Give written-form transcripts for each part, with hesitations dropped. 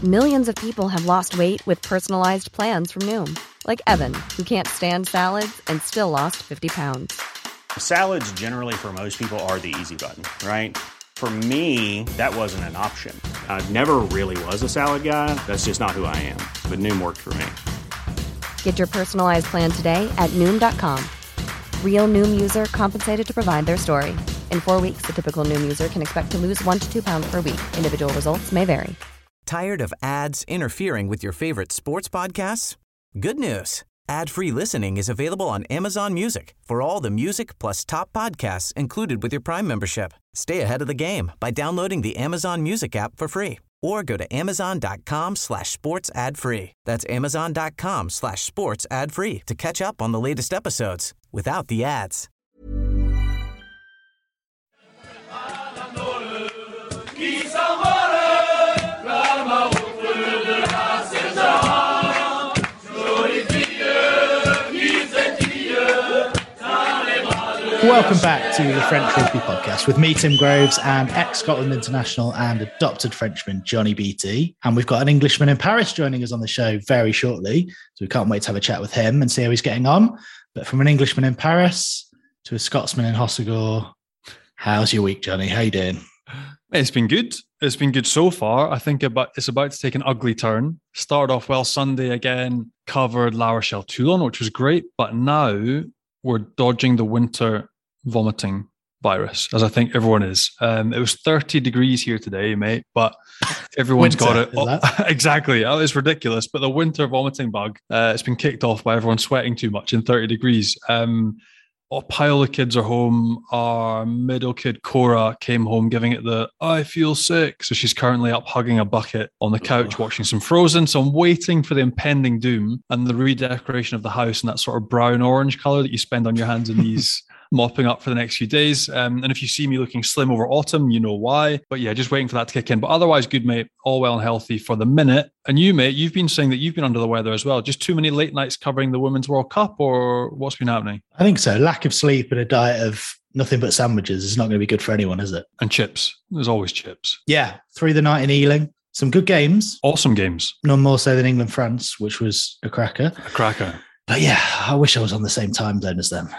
Millions of people have lost weight with personalized plans from Noom. Like Evan, who can't stand salads and still lost 50 pounds. Salads generally for most people are the easy button, right? For me, that wasn't an option. I never really was a salad guy. That's just not who I am. But Noom worked for me. Get your personalized plan today at Noom.com. Real Noom user compensated to provide their story. In 4 weeks, the typical Noom user can expect to lose 1 to 2 pounds per week. Individual results may vary. Tired of ads interfering with your favorite sports podcasts? Good news. Ad-free listening is available on Amazon Music for all the music plus top podcasts included with your Prime membership. Stay ahead of the game by downloading the Amazon Music app for free or go to amazon.com/sports ad free. That's amazon.com/sports ad free to catch up on the latest episodes without the ads. Welcome back to the French Rugby Podcast with me, Tim Groves, and ex-Scotland international and adopted Frenchman, Johnny Beattie. And we've got an Englishman in Paris joining us on the show very shortly. So we can't wait to have a chat with him and see how he's getting on. But from an Englishman in Paris to a Scotsman in Hossegor, how's your week, Johnny? How you doing? It's been good. It's been good so far. I think it's about to take an ugly turn. Started off well Sunday again, covered La Rochelle Toulon, which was great. But now we're dodging the winter vomiting virus, as I think everyone is. It was 30 degrees here today, mate, but everyone's got it. Exactly. It's ridiculous. But the winter vomiting bug, it's been kicked off by everyone sweating too much in 30 degrees. A pile of kids are home. Our middle kid, Cora, came home giving it the I feel sick. So she's currently up hugging a bucket on the couch watching some Frozen. So I'm waiting for the impending doom and the redecoration of the house in that sort of brown-orange colour that you spend on your hands and knees mopping up for the next few days. And if you see me looking slim over autumn, you know why. But yeah, just waiting for that to kick in. But otherwise, good, mate. All well and healthy for the minute. And you, mate, you've been saying that you've been under the weather as well. Just too many late nights covering the Women's World Cup, or what's been happening? I think so. Lack of sleep and a diet of nothing but sandwiches is not going to be good for anyone, is it? And chips. There's always chips. Yeah. Through the night in Ealing. Some good games. Awesome games. None more so than England-France, which was a cracker. A cracker. But yeah, I wish I was on the same time zone as them.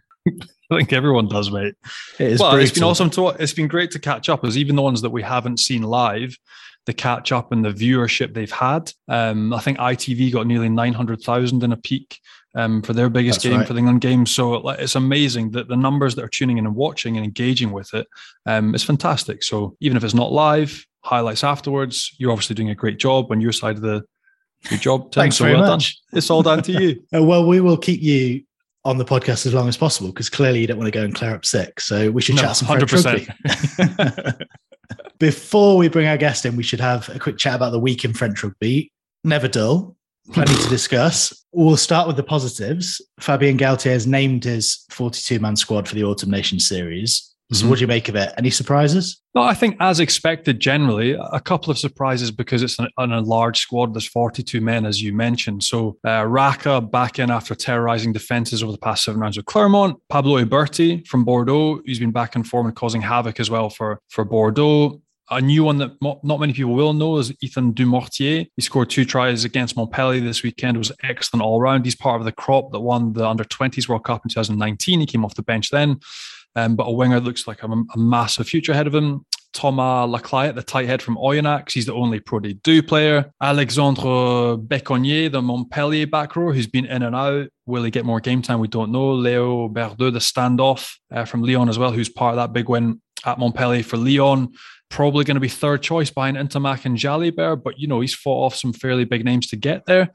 I think everyone does, mate. It's been awesome it's been great to catch up, as even the ones that we haven't seen live, the catch up and the viewership they've had. I think ITV got nearly 900,000 in a peak for their biggest game for the England game. So it's amazing that the numbers that are tuning in and watching and engaging with it is fantastic. So even if it's not live, highlights afterwards, you're obviously doing a great job on your side of your job. Tim. Thanks very much. It's all down to you. Well, we will keep you on the podcast as long as possible, because clearly you don't want to go and clear up sick. So we should chat some 100%. French rugby. Before we bring our guest in, we should have a quick chat about the week in French rugby. Never dull. Plenty to discuss. We'll start with the positives. Fabien Galthié has named his 42-man squad for the Autumn Nations series. So what do you make of it? Any surprises? No, I think as expected, generally, a couple of surprises because it's on a large squad. There's 42 men, as you mentioned. So Raka back in after terrorising defences over the past 7 rounds with Clermont. Pablo Iberti from Bordeaux, who's been back in form and causing havoc as well for Bordeaux. A new one that not many people will know is Ethan Dumortier. He scored 2 tries against Montpellier this weekend. It was excellent all round. He's part of the crop that won the Under-20s World Cup in 2019. He came off the bench then. But a winger looks like a massive future ahead of him. Thomas Laclayette, the tight head from Oyonnax. He's the only Pro D2 player. Alexandre Becconnier, the Montpellier back row, who's been in and out. Will he get more game time? We don't know. Léo Berdeux, the standoff from Lyon as well, who's part of that big win at Montpellier for Lyon. Probably going to be third choice behind Intermac and Jalibert, but, he's fought off some fairly big names to get there.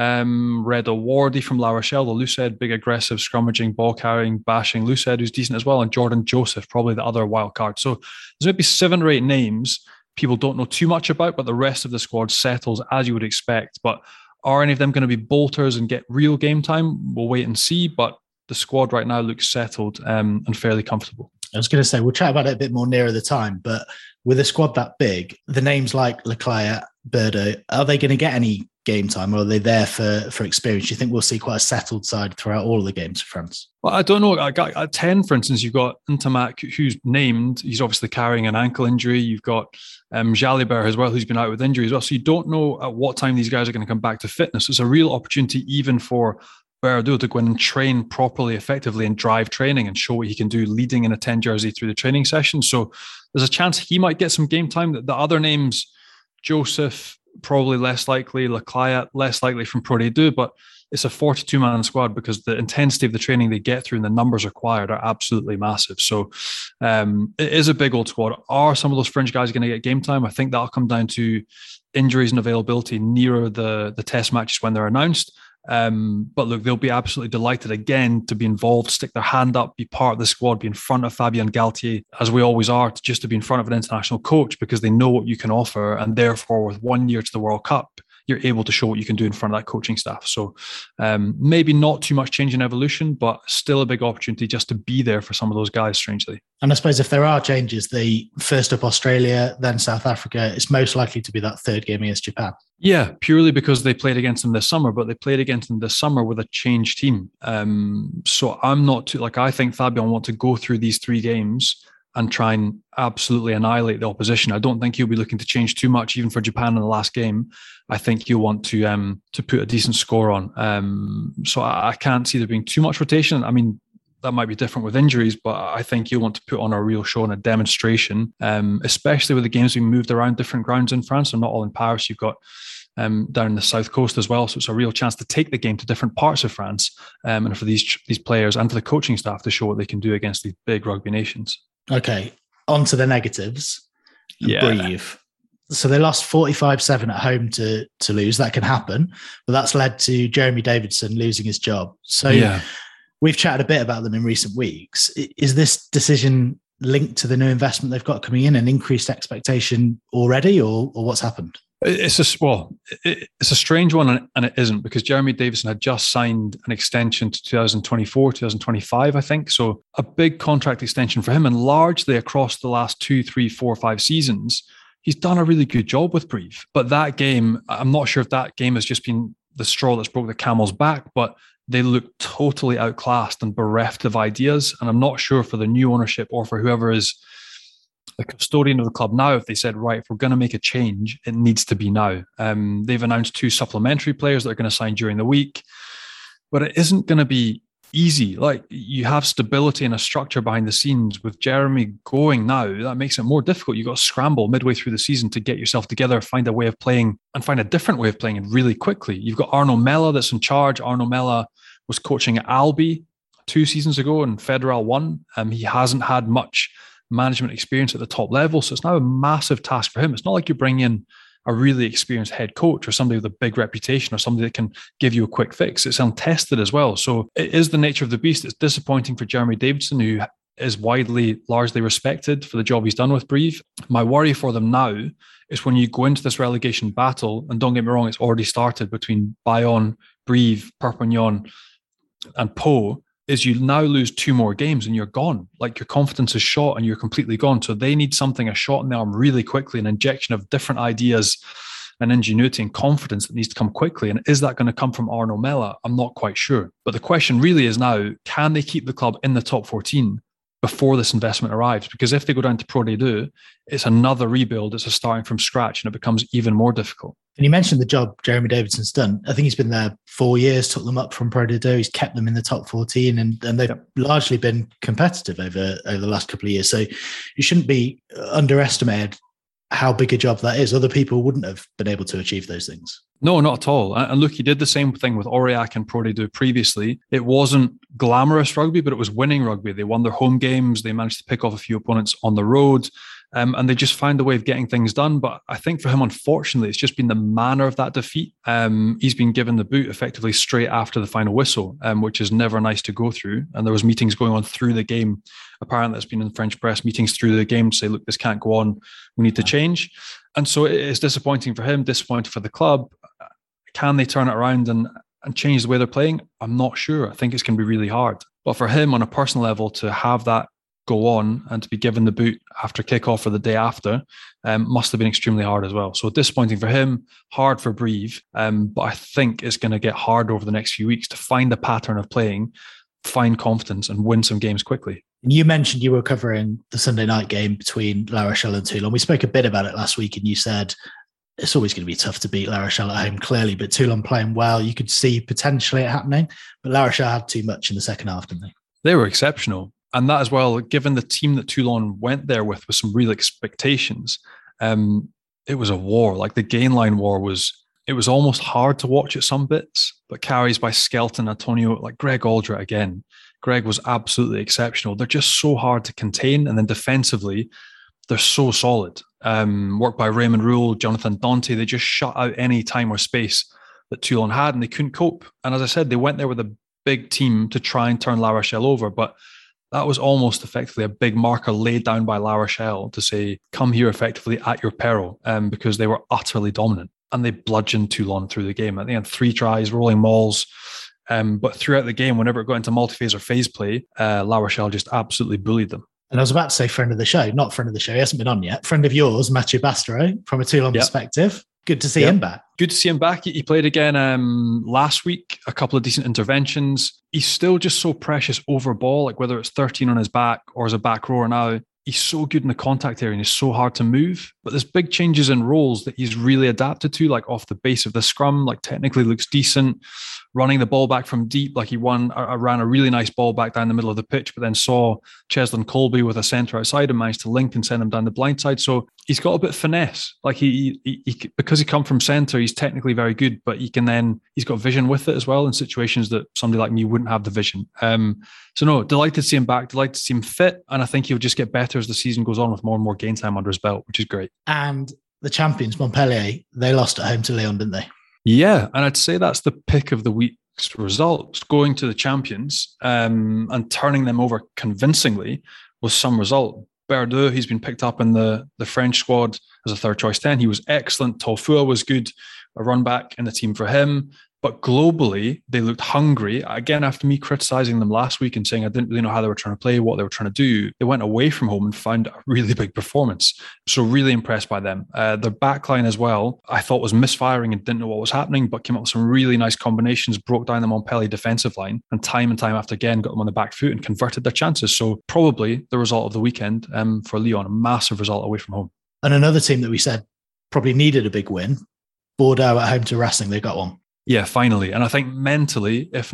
Redo Wardy from La Rochelle, the loosehead, big aggressive, scrummaging, ball carrying, bashing loosehead, who's decent as well. And Jordan Joseph, probably the other wild card. So there's maybe 7 or 8 names people don't know too much about, but the rest of the squad settles as you would expect. But are any of them going to be bolters and get real game time? We'll wait and see. But the squad right now looks settled and fairly comfortable. I was going to say, we'll chat about it a bit more nearer the time, but with a squad that big, the names like Leclerc Birdo, are they going to get any game time, or are they there for experience? Do you think we'll see quite a settled side throughout all of the games for France? Well, I don't know. At 10, for instance, you've got Ntamak, who's named. He's obviously carrying an ankle injury. You've got Jalibert as well, who's been out with injury as well. So you don't know at what time these guys are going to come back to fitness. It's a real opportunity even for Birdo to go in and train properly, effectively, and drive training and show what he can do leading in a 10 jersey through the training session. So there's a chance he might get some game time. The other names, Joseph, probably less likely, Leclayat, less likely from Pro D2, but it's a 42-man squad because the intensity of the training they get through and the numbers required are absolutely massive. So it is a big old squad. Are some of those fringe guys going to get game time? I think that'll come down to injuries and availability nearer the test matches when they're announced. But look, they'll be absolutely delighted again to be involved, stick their hand up, be part of the squad, be in front of Fabien Galtier, as we always are, just to be in front of an international coach because they know what you can offer. And therefore, with 1 year to the World Cup, you're able to show what you can do in front of that coaching staff. So maybe not too much change in evolution, but still a big opportunity just to be there for some of those guys, strangely. And I suppose if there are changes, the first up Australia, then South Africa, it's most likely to be that third game against Japan. Yeah, purely because they played against them this summer, but they played against them this summer with a changed team. So I'm not too, I think Fabien want to go through these 3 games and try and absolutely annihilate the opposition. I don't think he'll be looking to change too much, even for Japan in the last game. I think he'll want to put a decent score on. So I can't see there being too much rotation. I mean, that might be different with injuries, but I think he'll want to put on a real show and a demonstration, especially with the games being moved around different grounds in France. And not all in Paris. You've got down the south coast as well. So it's a real chance to take the game to different parts of France, and for these players and for the coaching staff to show what they can do against these big rugby nations. Okay, on to the negatives. Yeah. Breathe. So they lost 45-7 at home to lose. That can happen, but that's led to Jeremy Davidson losing his job. So we've chatted a bit about them in recent weeks. Is this decision linked to the new investment they've got coming in and increased expectation already, or what's happened? It's a strange one, and it isn't, because Jeremy Davidson had just signed an extension to 2024, 2025, I think. So a big contract extension for him, and largely across the last 2, 3, 4, 5 seasons, he's done a really good job with Brive. But that game, I'm not sure if that game has just been the straw that's broke the camel's back, but they look totally outclassed and bereft of ideas. And I'm not sure for the new ownership or for whoever is the custodian of the club now, if they said, right, if we're going to make a change, it needs to be now. They've announced 2 supplementary players that are going to sign during the week, but it isn't going to be easy. Like, you have stability and a structure behind the scenes. With Jeremy going now, that makes it more difficult. You've got to scramble midway through the season to get yourself together, find a way of playing, and find a different way of playing, and really quickly. You've got Arnaud Mella that's in charge. Arnaud Mella was coaching at Albi 2 seasons ago in Federal 1. He hasn't had much management experience at the top level, so it's now a massive task for him. It's not like you bring in a really experienced head coach or somebody with a big reputation or somebody that can give you a quick fix. It's untested as well. So it is the nature of the beast. It's disappointing for Jeremy Davidson, who is largely respected for the job he's done with Brive. My worry for them now is when you go into this relegation battle, and don't get me wrong, it's already started between Bayonne, Brive, Perpignan and Pau, is you now lose 2 more games and you're gone. Like, your confidence is shot and you're completely gone. So they need something, a shot in the arm really quickly, an injection of different ideas and ingenuity and confidence that needs to come quickly. And is that going to come from Arnaud Mella? I'm not quite sure. But the question really is now, can they keep the club in the top 14 before this investment arrives? Because if they go down to Pro D2, it's another rebuild. It's a starting from scratch, and it becomes even more difficult. And you mentioned the job Jeremy Davidson's done. I think he's been there 4 years, took them up from Pro D2. He's kept them in the top 14, and they've largely been competitive over the last couple of years. So you shouldn't be underestimated how big a job that is. Other people wouldn't have been able to achieve those things. No, not at all. And look, he did the same thing with Aurillac and Pro D2 previously. It wasn't glamorous rugby, but it was winning rugby. They won their home games. They managed to pick off a few opponents on the road. And they just found a way of getting things done. But I think for him, unfortunately, it's just been the manner of that defeat. He's been given the boot effectively straight after the final whistle, which is never nice to go through. And there was meetings going on through the game. Apparently, there's been in the French press meetings through the game to say, look, this can't go on. We need to change. And so it's disappointing for him, disappointing for the club. Can they turn it around and change the way they're playing? I'm not sure. I think it's going to be really hard. But for him, on a personal level, to have that go on and to be given the boot after kickoff or the day after must have been extremely hard as well. So disappointing for him, hard for Brive, but I think it's going to get hard over the next few weeks to find a pattern of playing, find confidence and win some games quickly. You mentioned you were covering the Sunday night game between La Rochelle and Toulon. We spoke a bit about it last week and you said it's always going to be tough to beat La Rochelle at home, clearly, but Toulon playing well. You could see potentially it happening, but La Rochelle had too much in the second half, didn't they? They were exceptional. And that as well, given the team that Toulon went there with some real expectations, it was a war. Like the gain line war it was almost hard to watch at some bits, but carries by Skelton, Antonio, like Greg Aldred again. Greg was absolutely exceptional. They're just so hard to contain. And then defensively, they're so solid. Worked by Raymond Rule, Jonathan Dante, they just shut out any time or space that Toulon had and they couldn't cope. And as I said, they went there with a big team to try and turn La Rochelle over, but that was almost effectively a big marker laid down by La Rochelle to say, come here effectively at your peril, because they were utterly dominant and they bludgeoned Toulon through the game. I think they had 3 tries, rolling mauls, but throughout the game, whenever it got into multi-phase or phase play, La Rochelle just absolutely bullied them. And I was about to say friend of the show, not friend of the show. He hasn't been on yet. Friend of yours, Mathieu Bastereau, from a Toulon perspective. Good to see him back. Good to see him back. He played again last week, a couple of decent interventions. He's still just so precious over ball, like whether it's 13 on his back or as a back rower now. He's so good in the contact area and he's so hard to move. But there's big changes in roles that he's really adapted to, like off the base of the scrum, like technically looks decent. Running the ball back from deep, like he ran a really nice ball back down the middle of the pitch, but then saw Cheslin Colby with a centre outside and managed to link and send him down the blind side. So he's got a bit of finesse. Like he because he come from centre, he's technically very good, but he's got vision with it as well in situations that somebody like me wouldn't have the vision. So no, delighted to see him back, delighted to see him fit. And I think he'll just get better as the season goes on with more and more game time under his belt, which is great. And the champions, Montpellier, they lost at home to Lyon, didn't they? Yeah, and I'd say that's the pick of the week's results. Going to the champions and turning them over convincingly was some result. Berdeux, he's been picked up in the French squad as a third choice 10. He was excellent. Tolfua was good, a run back in the team for him. But globally, they looked hungry. Again, after me criticising them last week and saying I didn't really know how they were trying to play, what they were trying to do, they went away from home and found a really big performance. So really impressed by them. Their backline as well, I thought was misfiring and didn't know what was happening, but came up with some really nice combinations, broke down the Montpellier defensive line, and time after again got them on the back foot and converted their chances. So probably the result of the weekend for Lyon, a massive result away from home. And another team that we said probably needed a big win, Bordeaux at home to Racing, they got one. Yeah, finally. And I think mentally, if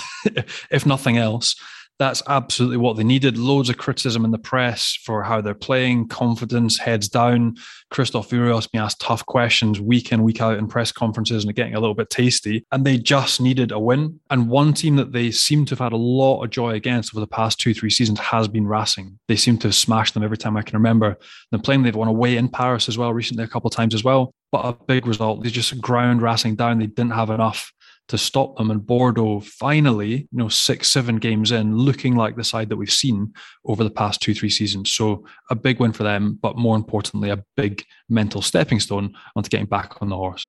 nothing else, that's absolutely what they needed. Loads of criticism in the press for how they're playing, confidence, heads down. Christophe Urios being asked tough questions week in, week out in press conferences and getting a little bit tasty. And they just needed a win. And one team that they seem to have had a lot of joy against over the past 2-3 seasons has been Racing. They seem to have smashed them every time I can remember. Them playing, they've won away in Paris as well recently, a couple of times as well. But a big result. They just ground Racing down. They didn't have enough to stop them. And Bordeaux finally, 6-7 games in, looking like the side that we've seen over the past 2-3 seasons. So a big win for them, but more importantly, a big mental stepping stone onto getting back on the horse.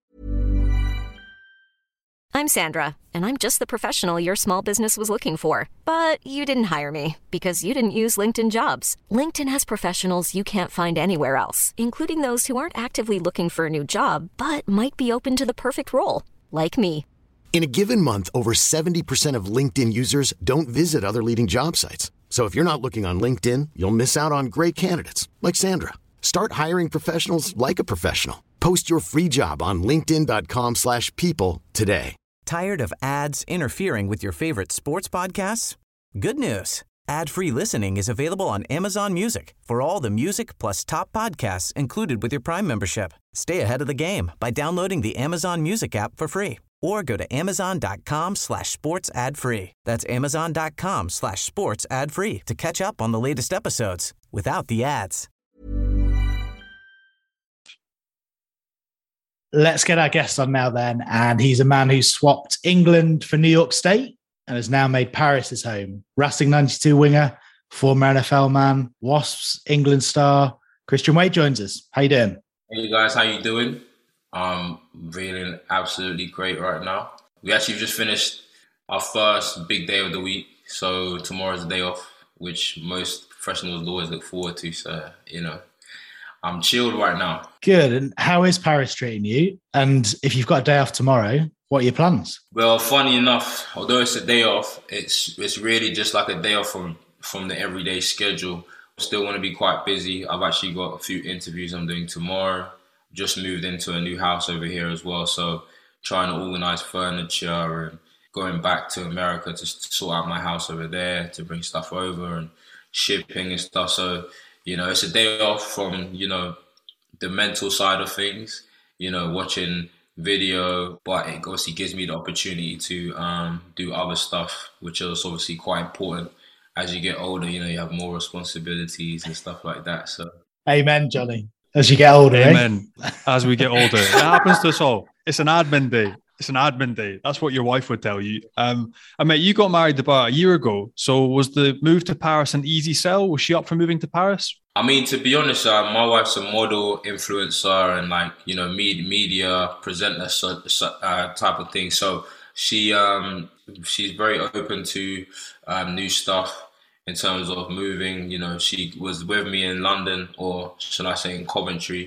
I'm Sandra, and I'm just the professional your small business was looking for. But you didn't hire me because you didn't use LinkedIn Jobs. LinkedIn has professionals you can't find anywhere else, including those who aren't actively looking for a new job, but might be open to the perfect role, like me. In a given month, over 70% of LinkedIn users don't visit other leading job sites. So if you're not looking on LinkedIn, you'll miss out on great candidates like Sandra. Start hiring professionals like a professional. Post your free job on linkedin.com/people today. Tired of ads interfering with your favorite sports podcasts? Good news. Ad-free listening is available on Amazon Music for all the music plus top podcasts included with your Prime membership. Stay ahead of the game by downloading the Amazon Music app for free. Or go to amazon.com/sports ad free. That's amazon.com/sports ad free to catch up on the latest episodes without the ads. Let's get our guest on now then. And he's a man who swapped England for New York State and has now made Paris his home. Racing 92 winger, former NFL man, Wasps England star, Christian Wade joins us. How you doing? Hey guys, how you doing? Feeling absolutely great right now. We actually just finished our first big day of the week. So tomorrow's the day off, which most professionals always look forward to. So, you know, I'm chilled right now. Good. And how is Paris treating you? And if you've got a day off tomorrow, what are your plans? Well, funny enough, although it's a day off, it's really just like a day off from the everyday schedule. Still want to be quite busy. I've actually got a few interviews I'm doing tomorrow. Just moved into a new house over here as well. So trying to organize furniture and going back to America to sort out my house over there, to bring stuff over and shipping and stuff. So, you know, it's a day off from, you know, the mental side of things, you know, watching video, but it obviously gives me the opportunity to do other stuff, which is obviously quite important. As you get older, you know, you have more responsibilities and stuff like that. So, amen, Johnny. As you get older, amen. As we get older, it happens to us all. It's an admin day. It's an admin day. That's what your wife would tell you. I mean, you got married about a year ago. So was the move to Paris an easy sell? Was she up for moving to Paris? I mean, to be honest, my wife's a model, influencer, and like, you know, media presenter type of thing. So she's very open to new stuff in terms of moving. You know, she was with me in London, or should I say in Coventry,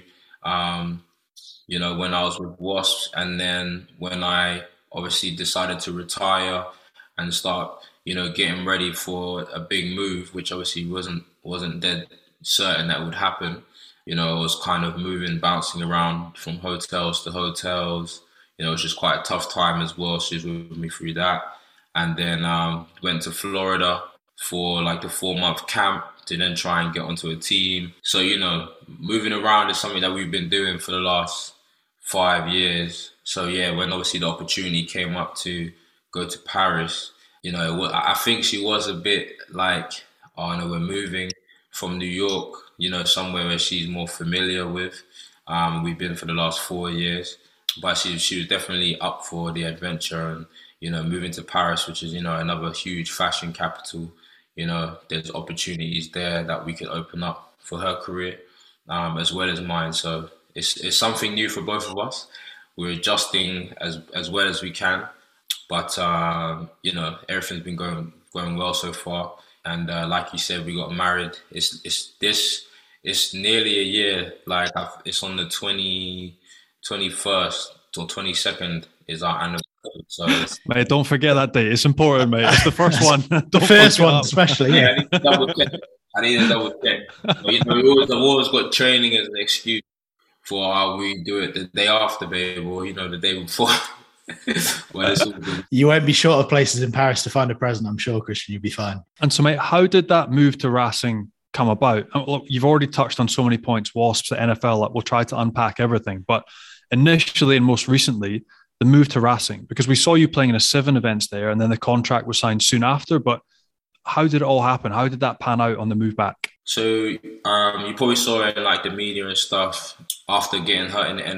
you know, when I was with Wasps, and then when I obviously decided to retire and start, you know, getting ready for a big move, which obviously wasn't dead certain that would happen. You know, I was kind of bouncing around from hotels to hotels. You know, it was just quite a tough time as well. She was with me through that. And then went to Florida for like the 4-month camp to then try and get onto a team. So, you know, moving around is something that we've been doing for the last 5 years. So yeah, when obviously the opportunity came up to go to Paris, you know, I think she was a bit like, oh no, we're moving from New York, you know, somewhere where she's more familiar with. We've been for the last 4 years, but she was definitely up for the adventure and, you know, moving to Paris, which is, you know, another huge fashion capital. You know, there's opportunities there that we could open up for her career, as well as mine. So it's something new for both of us. We're adjusting as well as we can, but you know, everything's been going well so far. And like you said, we got married. It's nearly a year. Like it's on the 21st or 22nd is our anniversary. So mate, don't forget that date. It's important, mate. It's the first one. The first one, especially. Yeah, I need to double check. But, you know, we've always got training as an excuse for how we do it the day after, babe, or, you know, the day before. Well, you won't be short of places in Paris to find a present, I'm sure, Christian. You'll be fine. And so, mate, how did that move to Racing come about? Look, you've already touched on so many points, Wasps, the NFL, like we'll try to unpack everything. But initially and most recently, the move to Racing, because we saw you playing in a 7 events there, and then the contract was signed soon after. But how did it all happen? How did that pan out on the move back? So you probably saw it in like the media and stuff. After getting hurt in the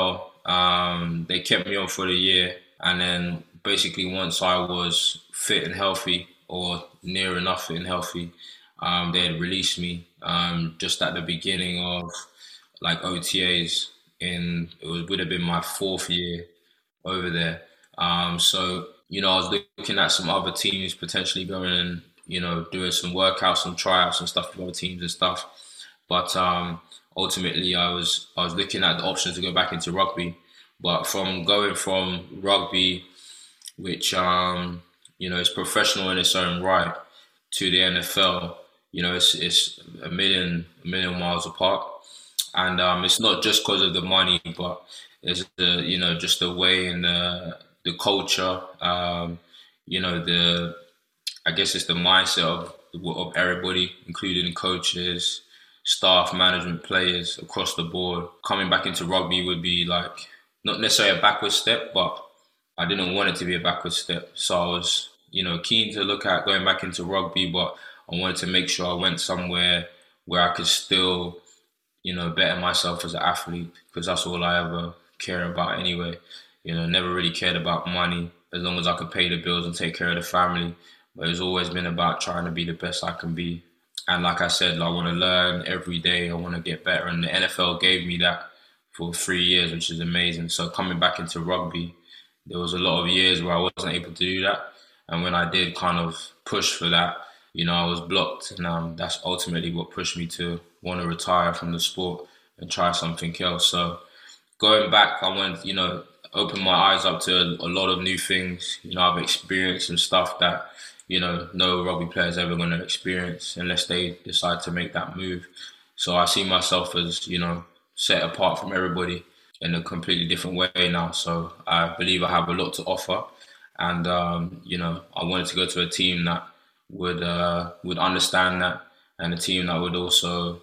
NFL, they kept me on for the year. And then basically once I was fit and healthy, or near enough fit and healthy, they had released me just at the beginning of like OTAs. Would have been my 4th year over there. So, you know, I was looking at some other teams potentially going and, you know, doing some workouts, some tryouts and stuff with other teams and stuff. But ultimately I was looking at the options to go back into rugby. But from going from rugby, which, you know, is professional in its own right, to the NFL, you know, it's a million miles apart. And it's not just because of the money, but it's the, you know, just the way and the culture, you know, I guess it's the mindset of everybody, including coaches, staff, management, players across the board. Coming back into rugby would be like, not necessarily a backward step, but I didn't want it to be a backward step. So I was, you know, keen to look at going back into rugby, but I wanted to make sure I went somewhere where I could still, you know, better myself as an athlete, because that's all I ever care about anyway. You know, never really cared about money, as long as I could pay the bills and take care of the family. But it's always been about trying to be the best I can be. And like I said, I want to learn every day. I want to get better. And the NFL gave me that for 3 years, which is amazing. So coming back into rugby, there was a lot of years where I wasn't able to do that. And when I did kind of push for that, I was blocked. And that's ultimately what pushed me to want to retire from the sport and try something else. So going back, I went, open my eyes up to a lot of new things. I've experienced some stuff that, no rugby player is ever going to experience unless they decide to make that move. So I see myself as, set apart from everybody in a completely different way now. So I believe I have a lot to offer. And, I wanted to go to a team that would understand that, and a team that would also,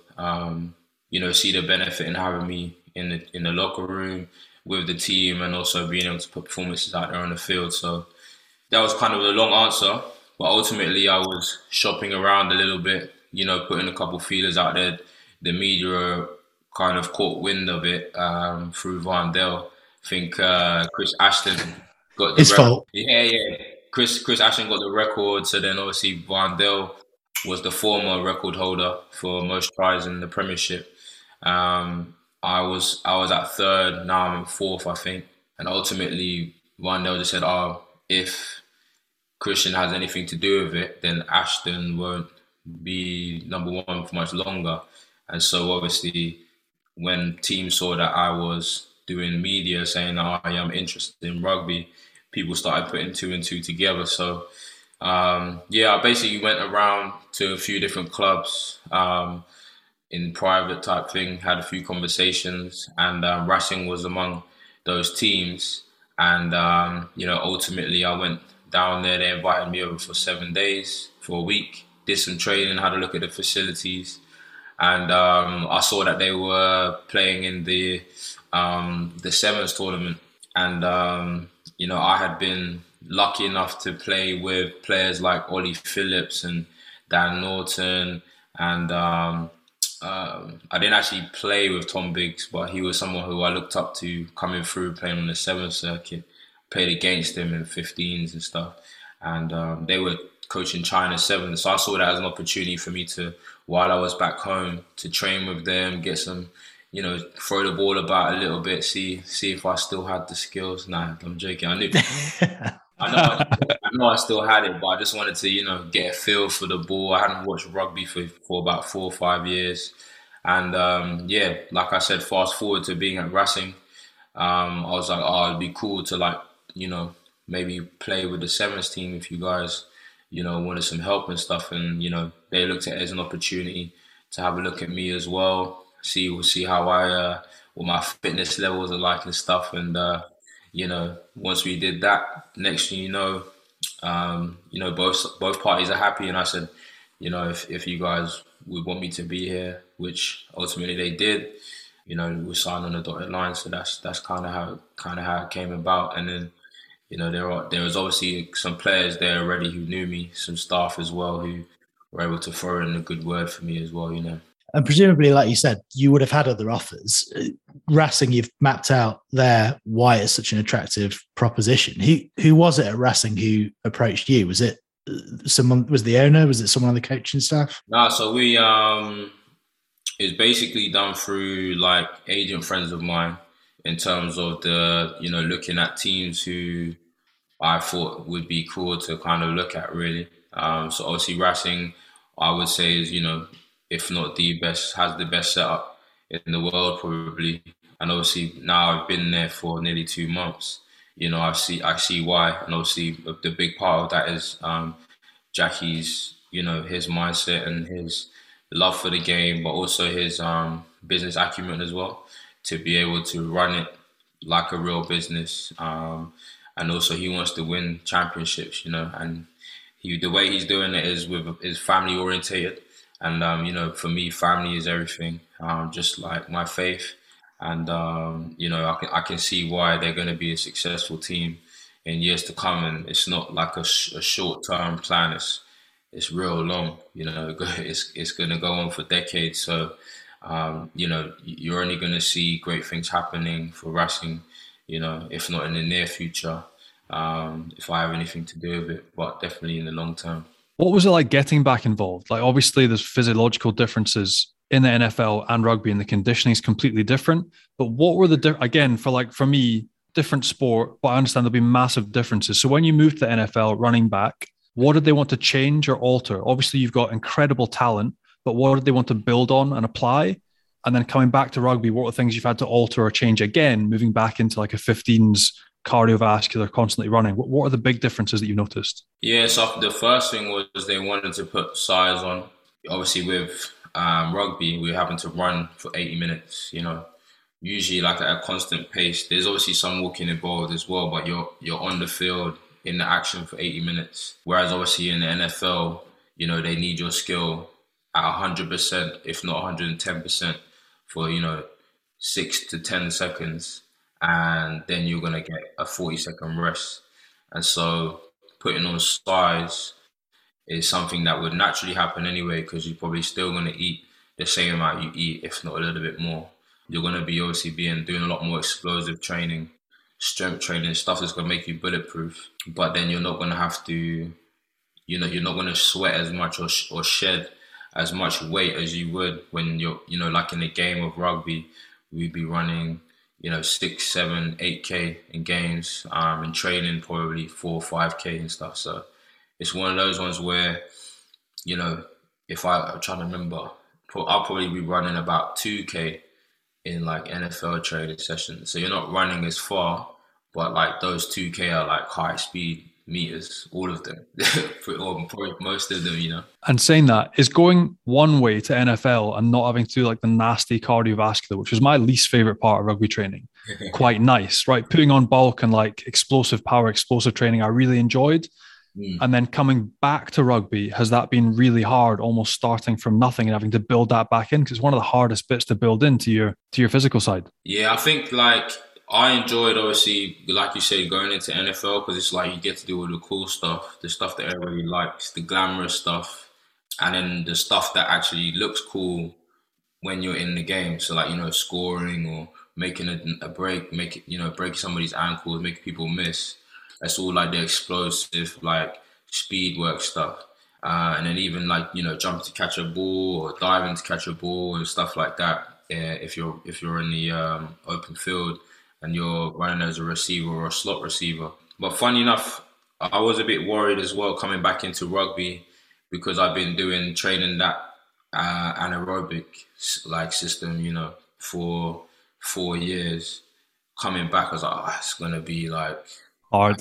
see the benefit in having me in the locker room with the team, and also being able to put performances out there on the field. So that was kind of a long answer, but ultimately I was shopping around a little bit, putting a couple feelers out there. The media kind of caught wind of it through Vandel. I think Chris Ashton got the fault. Yeah. Chris Ashton got the record. So then obviously Vandel was the former record holder for most tries in the Premiership. I was at third. Now I'm in fourth, I think. And ultimately, Vandel just said, if Christian has anything to do with it, then Ashton won't be number one for much longer. And so obviously, when teams saw that I was doing media saying I am interested in rugby, people started putting 2 and 2 together. So I basically went around to a few different clubs in private type thing, had a few conversations, and Racing was among those teams. And, ultimately I went down there. They invited me over for 7 days, for a week, did some training, had a look at the facilities. And I saw that they were playing in the Sevens tournament. And, I had been lucky enough to play with players like Ollie Phillips and Dan Norton. And I didn't actually play with Tom Biggs, but he was someone who I looked up to coming through, playing on the Sevens circuit. Played against him in 15s and stuff. And they were coaching China Sevens. So I saw that as an opportunity for me to, while I was back home, to train with them, get some, throw the ball about a little bit, see if I still had the skills. Nah, I'm joking. I knew. I know I still had it, but I just wanted to, get a feel for the ball. I hadn't watched rugby for about 4 or 5 years. And like I said, fast forward to being at Racing, I was like, it'd be cool to maybe play with the Sevens team if you guys, wanted some help and stuff. And, they looked at it as an opportunity to have a look at me as well, see how what my fitness levels are like and stuff. And, once we did that, next thing both parties are happy. And I said, if you guys would want me to be here, which ultimately they did, we signed on the dotted line. So that's kind of how it came about. And then, there was obviously some players there already who knew me, some staff as well who were able to throw in a good word for me as well, And presumably, like you said, you would have had other offers. Racing, you've mapped out there why it's such an attractive proposition. Who was it at Racing who approached you? Was it someone? Was the owner? Was it someone on the coaching staff? No, so we it's basically done through like agent friends of mine in terms of the looking at teams who I thought would be cool to kind of look at really. So obviously Racing, I would say is if not the best, has the best setup in the world probably. And obviously now I've been there for nearly 2 months. I see why. And obviously the big part of that is Jackie's, his mindset and his love for the game, but also his business acumen as well, to be able to run it like a real business. And also he wants to win championships, and the way he's doing it is family orientated. And, for me, family is everything, just like my faith. And, I can see why they're going to be a successful team in years to come. And it's not like a short-term plan. It's real long, it's going to go on for decades. So, you're only going to see great things happening for Racing, if not in the near future, if I have anything to do with it, but definitely in the long term. What was it like getting back involved? Like, obviously there's physiological differences in the NFL and rugby, and the conditioning is completely different. But what were for me, different sport, but I understand there'll be massive differences. So when you moved to the NFL running back, What did they want to change or alter? Obviously, you've got incredible talent, but what did they want to build on and apply? And then coming back to rugby, what are things you've had to alter or change again, moving back into like a 15s cardiovascular, constantly running? What are the big differences that you've noticed? Yeah, so the first thing was they wanted to put size on. Obviously, with rugby, we're having to run for 80 minutes, you know, usually like at a constant pace. There's obviously some walking involved as well, but you're on the field in the action for 80 minutes. Whereas obviously in the NFL, you know, they need your skill at 100%, if not 110% for, you know, 6 to 10 seconds. And then you're going to get a 40-second rest. And so putting on size is something that would naturally happen anyway, because you're probably still going to eat the same amount you eat, if not a little bit more. You're going to be obviously doing a lot more explosive training, strength training, stuff that's going to make you bulletproof. But then you're not going to have to, you know, you're not going to sweat as much or shed as much weight as you would when you're, you know, like in a game of rugby, we'd be running, you know, 6, 7, 8K in games, and training probably 4 or 5K and stuff. So it's one of those ones where, you know, I'm trying to remember, I'll probably be running about 2K in like NFL training sessions. So you're not running as far, but like those 2K are like high speed meters, all of them, or probably most of them, you know. And saying that, is going one way to NFL and not having to do like the nasty cardiovascular, which was my least favorite part of rugby training, quite nice, right? Putting on bulk and like explosive power, explosive training, I really enjoyed. And then coming back to rugby, has that been really hard, almost starting from nothing and having to build that back in? Because it's one of the hardest bits to build into your physical side. Yeah, I think like I enjoyed, obviously, like you say, going into NFL, because it's like you get to do all the cool stuff, the stuff that everybody likes, the glamorous stuff, and then the stuff that actually looks cool when you're in the game. So like, you know, scoring or making a break, break somebody's ankles, making people miss. That's all like the explosive, like speed work stuff. And then even like, you know, jumping to catch a ball or diving to catch a ball and stuff like that. If you're in the open field and you're running as a receiver or a slot receiver. But funny enough, I was a bit worried as well coming back into rugby, because I've been training that anaerobic like system, you know, for 4 years. Coming back, I was like, oh, it's gonna be like hard.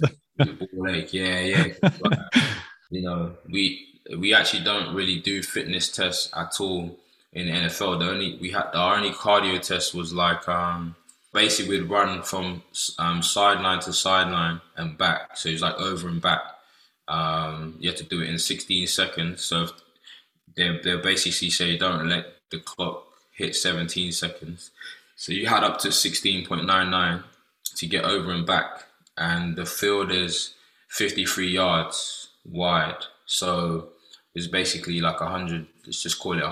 Like, yeah. But, you know, we actually don't really do fitness tests at all in the NFL. Our only cardio test was like basically we'd run from sideline to sideline and back. So it's like over and back. You have to do it in 16 seconds. So they'll basically say don't let the clock hit 17 seconds. So you had up to 16.99 to get over and back. And the field is 53 yards wide. So it's basically like 100, let's just call it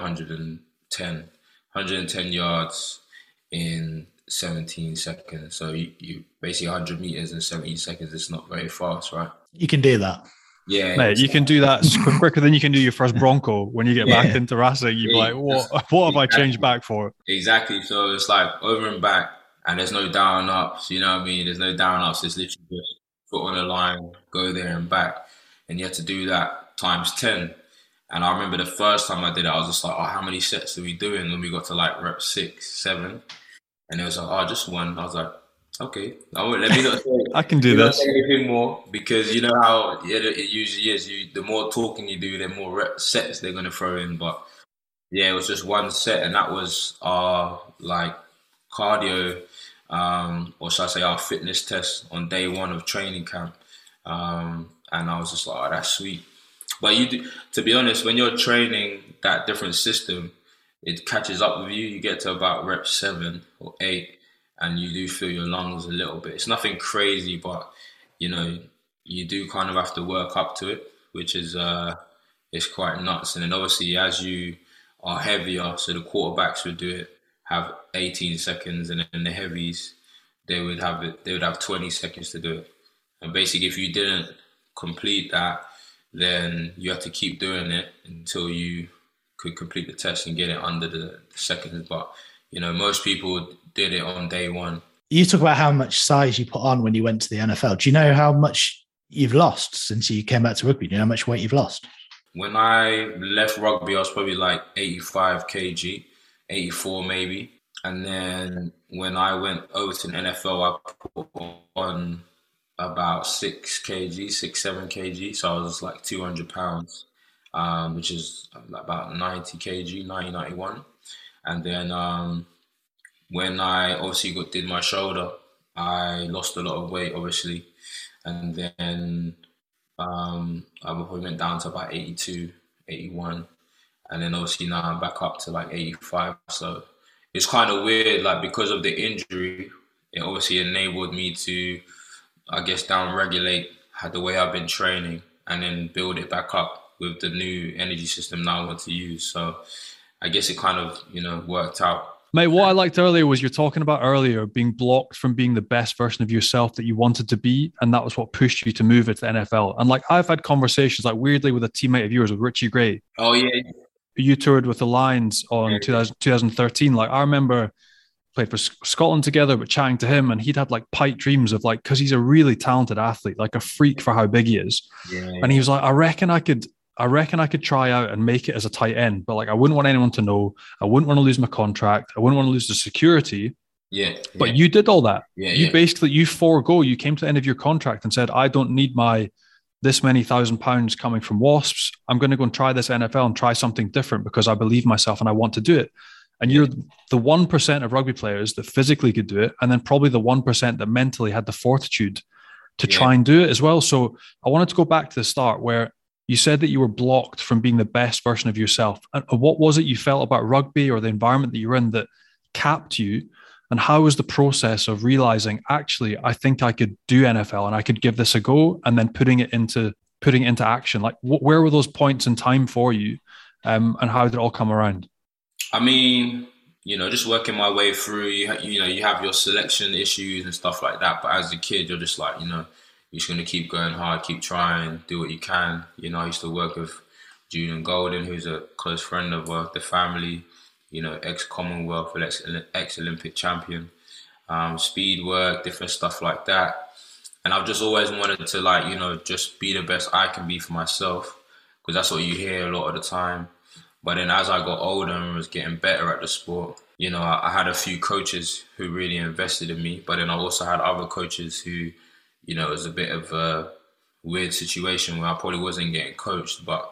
110 yards in 17 seconds. So you basically 100 meters in 17 seconds. It's not very fast, right? You can do that. Yeah. Mate, you can do that quicker than you can do your first Bronco. When you get back into racing, you're like, what have I changed back for? Exactly. So it's like over and back, and there's no down ups, you know what I mean? There's no down ups. It's literally just foot on the line, go there and back. And you have to do that times 10. And I remember the first time I did it, I was just like, oh, how many sets are we doing? When we got to like rep 6, 7. And it was like, oh, just one. I was like, okay, let me not say I can do this. Not say anything more, because you know how it usually is. The more talking you do, the more sets they're going to throw in. But yeah, it was just one set, and that was our like cardio, or should I say our fitness test on day 1 of training camp. And I was just like, oh, that's sweet. But to be honest, when you're training that different system, it catches up with you. You get to about rep 7 or 8, and you do feel your lungs a little bit. It's nothing crazy, but you know, you do kind of have to work up to it, which is it's quite nuts. And then obviously, as you are heavier, so the quarterbacks would have 18 seconds, and then the heavies they would have 20 seconds to do it. And basically, if you didn't complete that, then you have to keep doing it until you could complete the test and get it under the seconds. But you know, most people did it on day 1. You talk about how much size you put on when you went to the NFL. Do you know how much you've lost since you came back to rugby? Do you know how much weight you've lost? When I left rugby, I was probably like 85 kg, 84 maybe. And then when I went over to the NFL, I put on about 6 kg, 7 kg. So I was like 200 pounds, which is about 90 kg, 90, 91. And then when I obviously did my shoulder, I lost a lot of weight, obviously. And then I probably went down to about 82, 81. And then obviously now I'm back up to like 85. So it's kind of weird, like because of the injury, it obviously enabled me to, I guess, down-regulate the way I've been training and then build it back up with the new energy system now I want to use. So I guess it kind of, worked out. Mate, what I liked earlier was you're talking about earlier being blocked from being the best version of yourself that you wanted to be. And that was what pushed you to move it to the NFL. And like I've had conversations like weirdly with a teammate of yours, with Richie Gray. Oh, yeah. You toured with the Lions on 2013. Like I remember played for Scotland together, but chatting to him and he'd had like pipe dreams of like, cause he's a really talented athlete, like a freak for how big he is. Yeah. And he was like, I reckon I could try out and make it as a tight end, but like I wouldn't want anyone to know. I wouldn't want to lose my contract. I wouldn't want to lose the security. Yeah. But you did all that. Yeah. You basically, you came to the end of your contract and said, I don't need my this many £1,000 coming from Wasps. I'm going to go and try this NFL and try something different because I believe myself and I want to do it. And you're the 1% of rugby players that physically could do it. And then probably the 1% that mentally had the fortitude to try and do it as well. So I wanted to go back to the start where you said that you were blocked from being the best version of yourself. And what was it you felt about rugby or the environment that you were in that capped you? And how was the process of realizing, actually, I think I could do NFL and I could give this a go, and then putting it into action? Like, where were those points in time for you, and how did it all come around? I mean, just working my way through. You have your selection issues and stuff like that. But as a kid, you're just like, you're just going to keep going hard, keep trying, do what you can. I used to work with Julian Golden, who's a close friend of the family. Ex-Commonwealth, ex-Olympic champion, speed work, different stuff like that. And I've just always wanted to just be the best I can be for myself, because that's what you hear a lot of the time. But then as I got older and was getting better at the sport, I had a few coaches who really invested in me, but then I also had other coaches who, it was a bit of a weird situation where I probably wasn't getting coached, but,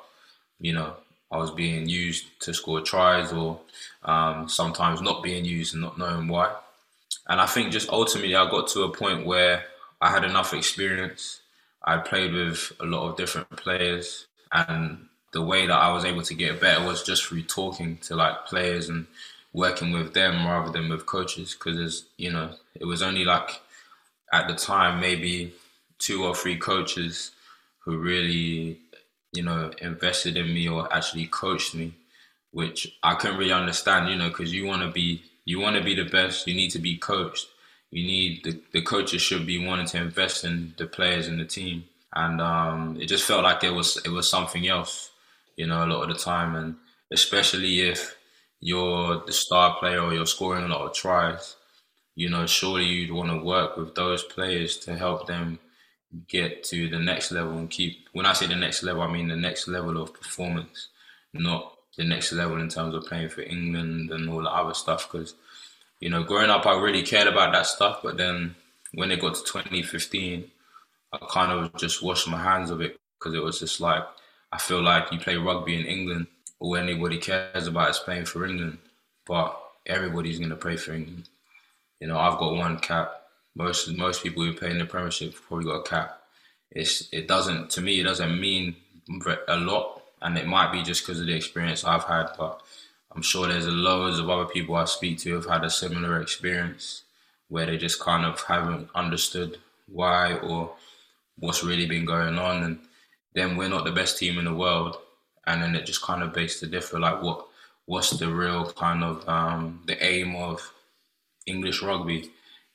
I was being used to score tries or sometimes not being used and not knowing why. And I think just ultimately I got to a point where I had enough experience. I played with a lot of different players, and the way that I was able to get better was just through talking to like players and working with them rather than with coaches. Because it was only like at the time maybe 2 or 3 coaches who really invested in me or actually coached me, which I couldn't really understand, because you want to be the best, you need to be coached. You need the coaches should be wanting to invest in the players in the team. And it just felt like it was something else, a lot of the time. And especially if you're the star player or you're scoring a lot of tries, surely you'd want to work with those players to help them get to the next level and keep. When I say the next level, I mean the next level of performance, not the next level in terms of playing for England and all the other stuff. Because, growing up, I really cared about that stuff. But then when it got to 2015, I kind of just washed my hands of it, because it was just like, I feel like you play rugby in England, all anybody cares about is playing for England. But everybody's going to play for England. I've got 1 cap. Most people who play in the Premiership have probably got a cap. It doesn't mean a lot, and it might be just because of the experience I've had, but I'm sure there's loads of other people I speak to who have had a similar experience where they just kind of haven't understood why or what's really been going on. And then we're not the best team in the world, and then it just kind of begs to differ, like what's the real kind of the aim of English rugby?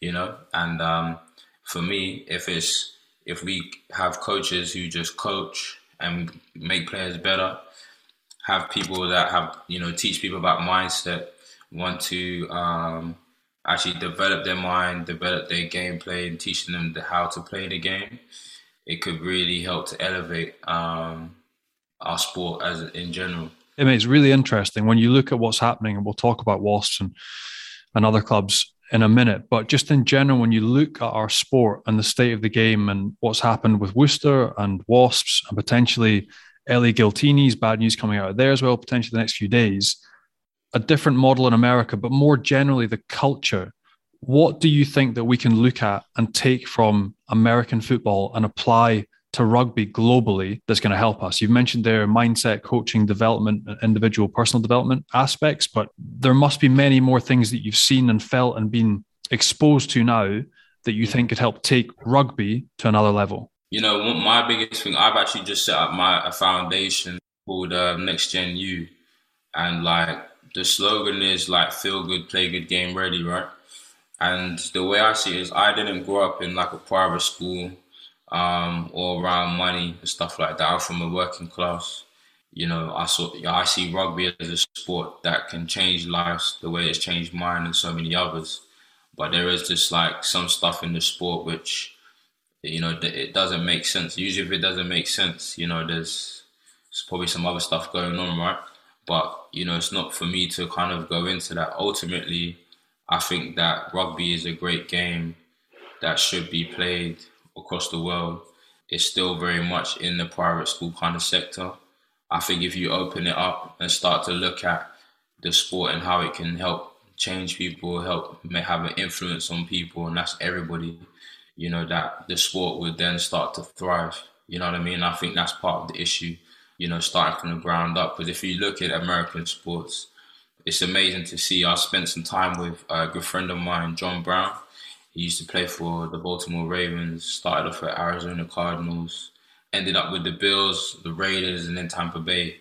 And for me, if we have coaches who just coach and make players better, have people that have, teach people about mindset, want to actually develop their mind, develop their gameplay, and teaching them how to play the game, it could really help to elevate our sport as in general. I mean, it's really interesting when you look at what's happening, and we'll talk about Wasps and other clubs in a minute, but just in general, when you look at our sport and the state of the game and what's happened with Worcester and Wasps and potentially Ellie Giltini's bad news coming out of there as well, potentially the next few days, a different model in America, but more generally the culture. What do you think that we can look at and take from American football and apply to rugby globally that's going to help us? You've mentioned their mindset, coaching, development, individual personal development aspects, but there must be many more things that you've seen and felt and been exposed to now that you think could help take rugby to another level. You know, my biggest thing, I've actually just set up a foundation called Next Gen U, and like the slogan is like feel good, play good, game ready, right? And the way I see it is I didn't grow up in like a private school or around money and stuff like that. I'm from a working class. You know, I see rugby as a sport that can change lives the way it's changed mine and so many others. But there is just like some stuff in the sport which, you know, it doesn't make sense. Usually if it doesn't make sense, you know, there's probably some other stuff going on, right? But, you know, it's not for me to kind of go into that. Ultimately, I think that rugby is a great game that should be played across the world. It's still very much in the private school kind of sector. I think if you open it up and start to look at the sport and how it can help change people, help have an influence on people, and that's everybody, you know, that the sport would then start to thrive. You know what I mean? I think that's part of the issue, you know, starting from the ground up. Because if you look at American sports, it's amazing to see. I spent some time with a good friend of mine, John Brown. He used to play for the Baltimore Ravens, started off at Arizona Cardinals, ended up with the Bills, the Raiders, and then Tampa Bay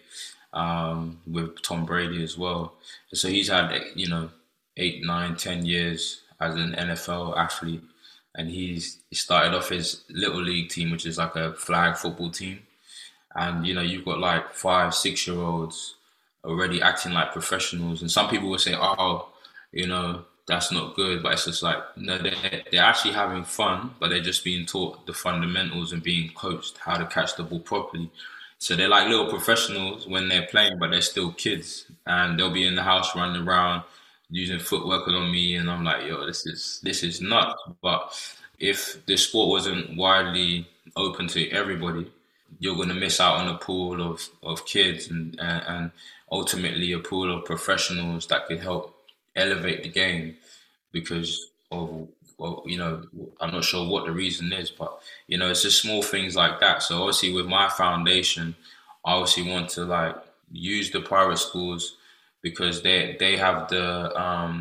with Tom Brady as well. And so he's had, you know, 8, 9, 10 years as an NFL athlete. And he started off his little league team, which is like a flag football team. And, you know, you've got like 5, 6-year-olds already acting like professionals. And some people will say, oh, you know, that's not good. But it's just like, no, they're actually having fun, but they're just being taught the fundamentals and being coached how to catch the ball properly. So they're like little professionals when they're playing, but they're still kids. And they'll be in the house running around using footwork on me. And I'm like, yo, this is nuts. But if the sport wasn't widely open to everybody, you're going to miss out on a pool of kids and ultimately a pool of professionals that could help elevate the game because of, well, you know, I'm not sure what the reason is, but, you know, it's just small things like that. So obviously with my foundation, I obviously want to like use the private schools because they have the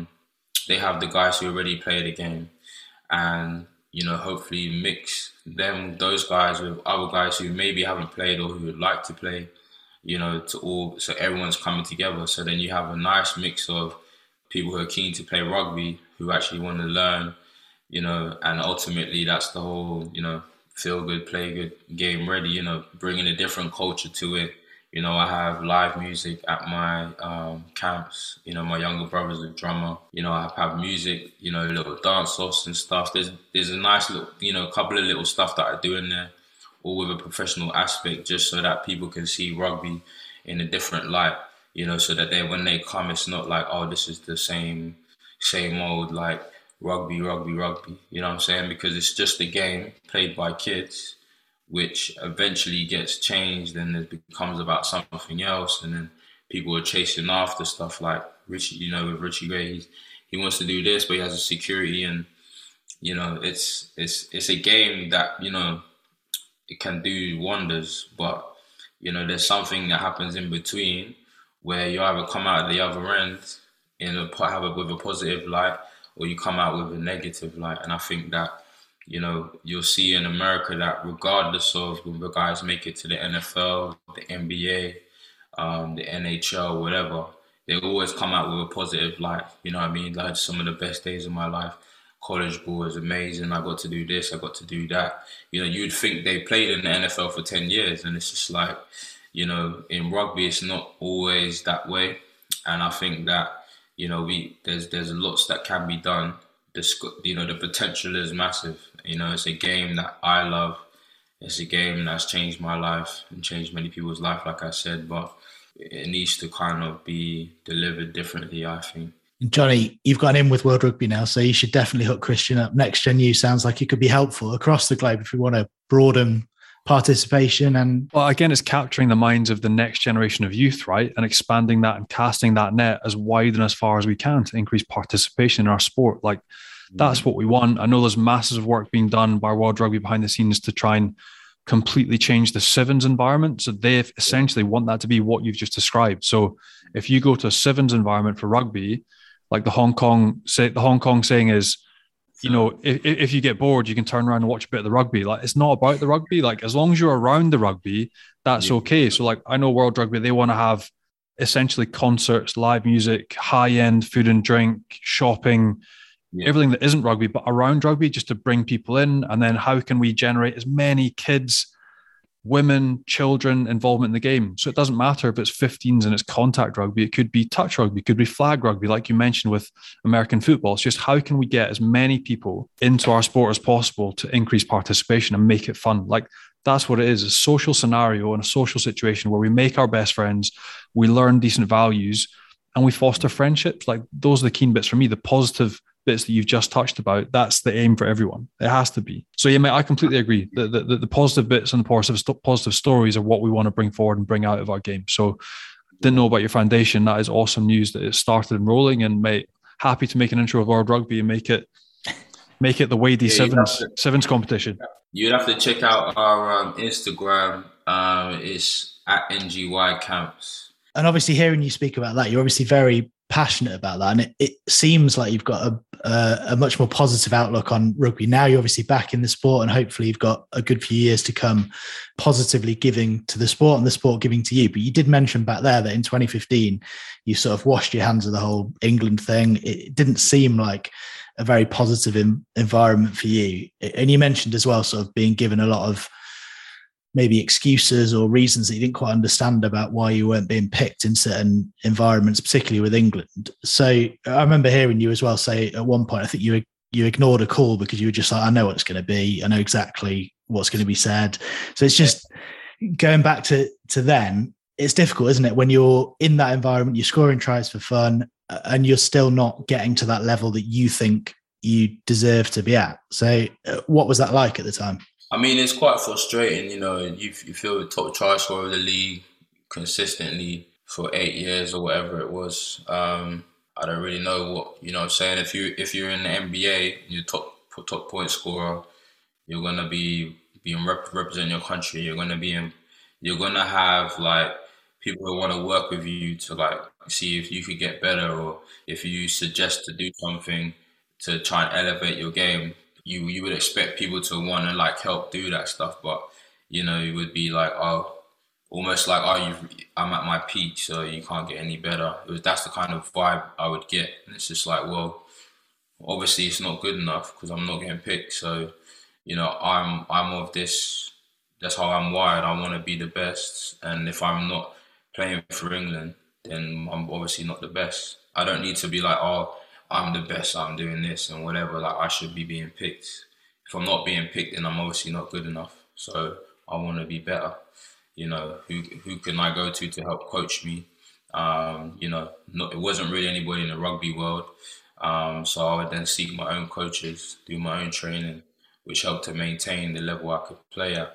guys who already play the game, and, you know, hopefully mix those guys with other guys who maybe haven't played or who would like to play, you know, so everyone's coming together. So then you have a nice mix of people who are keen to play rugby, who actually want to learn, you know, and ultimately that's the whole, you know, feel good, play good, game ready, you know, bringing a different culture to it. You know, I have live music at my camps. You know, my younger brother's a drummer. You know, I have music, you know, little dance-offs and stuff. There's a nice little, you know, couple of little stuff that I do in there, all with a professional aspect, just so that people can see rugby in a different light, you know, so that when they come, it's not like, oh, this is the same old, like, rugby, you know what I'm saying? Because it's just a game played by kids, which eventually gets changed and it becomes about something else. And then people are chasing after stuff like Richie, you know, with Richie Gray, he wants to do this, but he has a security. And, you know, it's a game that, you know, it can do wonders, but, you know, there's something that happens in between where you either come out the other end with a positive light, or you come out with a negative light. And I think that, you know, you'll see in America that regardless of when the guys make it to the NFL, the NBA, the NHL, whatever, they always come out with a positive light. You know what I mean? Like some of the best days of my life. College ball was amazing. I got to do this, I got to do that. You know, you'd think they played in the NFL for 10 years. And it's just like, you know, in rugby, it's not always that way. And I think that, you know, there's lots that can be done. You know, the potential is massive. You know, it's a game that I love. It's a game that's changed my life and changed many people's life, like I said, but it needs to kind of be delivered differently, I think. Johnny, you've gone in with World Rugby now, so you should definitely hook Christian up. Next Gen U sounds like it could be helpful across the globe if we want to broaden participation. And well, again, it's capturing the minds of the next generation of youth, right? And expanding that and casting that net as wide and as far as we can to increase participation in our sport. Like, that's what we want. I know there's masses of work being done by World Rugby behind the scenes to try and completely change the sevens environment. So they essentially want that to be what you've just described. So if you go to a sevens environment for rugby, like the Hong Kong saying is, you know, if you get bored, you can turn around and watch a bit of the rugby. Like, it's not about the rugby. Like, as long as you're around the rugby, that's okay. So like, I know World Rugby, they want to have essentially concerts, live music, high-end food and drink, shopping, everything that isn't rugby, but around rugby, just to bring people in. And then how can we generate as many kids, women, children involvement in the game? So it doesn't matter if it's 15s and it's contact rugby. It could be touch rugby, it could be flag rugby, like you mentioned with American football. It's just how can we get as many people into our sport as possible to increase participation and make it fun? Like, that's what it is, a social scenario and a social situation where we make our best friends, we learn decent values, and we foster friendships. Like, those are the keen bits for me, the positive bits that you've just touched about. That's the aim for everyone. It has to be. So yeah, mate, I completely agree. The positive bits and the positive stories are what we want to bring forward and bring out of our game. So didn't know about your foundation. That is awesome news that it started enrolling, and mate, happy to make an intro of World Rugby and make it the Wadey sevens competition. You'd have to check out our Instagram. It's at NGY Camps. And obviously hearing you speak about that, you're obviously very passionate about that, and it seems like you've got a much more positive outlook on rugby. Now you're obviously back in the sport, and hopefully you've got a good few years to come positively giving to the sport and the sport giving to you. But you did mention back there that in 2015 you sort of washed your hands of the whole England thing. It didn't seem like a very positive environment for you, and you mentioned as well sort of being given a lot of maybe excuses or reasons that you didn't quite understand about why you weren't being picked in certain environments, particularly with England. So I remember hearing you as well say at one point, I think you ignored a call because you were just like, I know what it's going to be. I know exactly what's going to be said. So it's just going back to then, it's difficult, isn't it? When you're in that environment, you're scoring tries for fun and you're still not getting to that level that you think you deserve to be at. So what was that like at the time? I mean, it's quite frustrating, you know. You feel the top try scorer of the league consistently for 8 years or whatever it was. I don't really know what, you know what I'm saying. If you're in the NBA, you're top point scorer, you're gonna be representing your country. You're gonna have like people who want to work with you to like see if you could get better, or if you suggest to do something to try and elevate your game. You would expect people to want to like help do that stuff, but you know, it would be like, oh, almost like, oh, I'm at my peak, so you can't get any better. That's the kind of vibe I would get, and it's just like, well, obviously it's not good enough because I'm not getting picked. So, you know, I'm of this. That's how I'm wired. I want to be the best, and if I'm not playing for England, then I'm obviously not the best. I don't need to be like, oh, I'm the best, I'm doing this and whatever, like I should be being picked. If I'm not being picked, then I'm obviously not good enough. So I want to be better. You know, who can I go to help coach me? You know, it wasn't really anybody in the rugby world. So I would then seek my own coaches, do my own training, which helped to maintain the level I could play at.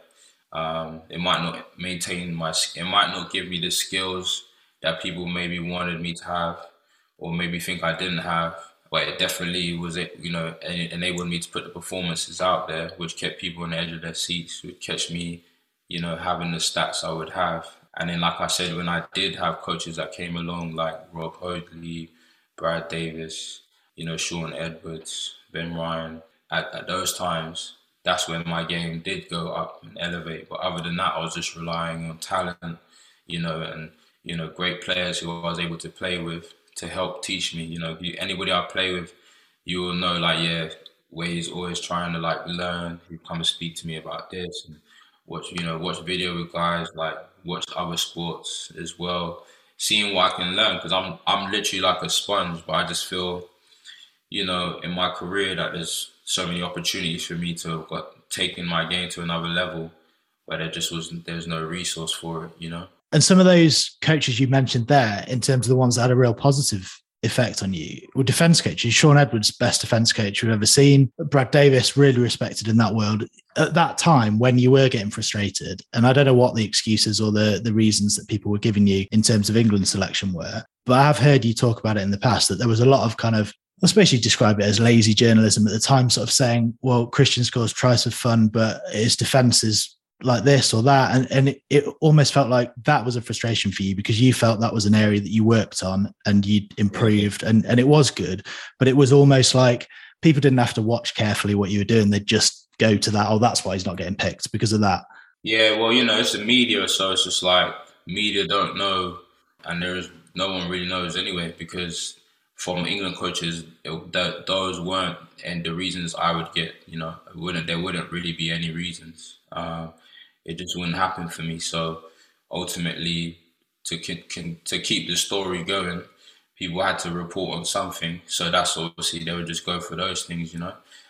It might not it might not give me the skills that people maybe wanted me to have, or maybe think I didn't have, but it definitely was, you know, enabled me to put the performances out there, which kept people on the edge of their seats, which kept me, you know, having the stats I would have. And then, like I said, when I did have coaches that came along, like Rob Hoadley, Brad Davis, you know, Sean Edwards, Ben Ryan, at those times, that's when my game did go up and elevate. But other than that, I was just relying on talent, you know, and, you know, great players who I was able to play with to help teach me. You know, anybody I play with, you will know, like, yeah, Wade's always trying to like learn. He'd come and speak to me about this and watch video with guys, like watch other sports as well, seeing what I can learn, because I'm literally like a sponge. But I just feel, you know, in my career that there's so many opportunities for me to have taken my game to another level, where there was no resource for it, you know. And some of those coaches you mentioned there, in terms of the ones that had a real positive effect on you, were defence coaches. Shaun Edwards, best defence coach we've ever seen. Brad Davis, really respected in that world. At that time, when you were getting frustrated, and I don't know what the excuses or the reasons that people were giving you in terms of England selection were, but I've heard you talk about it in the past, that there was a lot of kind of, especially describe it as lazy journalism at the time, sort of saying, well, Christian scores tries for fun, but his defence is like this or that. And it almost felt like that was a frustration for you, because you felt that was an area that you worked on and you'd improved, and it was good, but it was almost like people didn't have to watch carefully what you were doing. They'd just go to that. Oh, that's why he's not getting picked, because of that. Yeah, well, you know, it's the media. So it's just like media don't know, and no one really knows anyway, because from England coaches, those weren't, and the reasons I would get, you know, there wouldn't really be any reasons. It just wouldn't happen for me. So ultimately, to keep the story going, people had to report on something. So that's obviously, they would just go for those things, you know.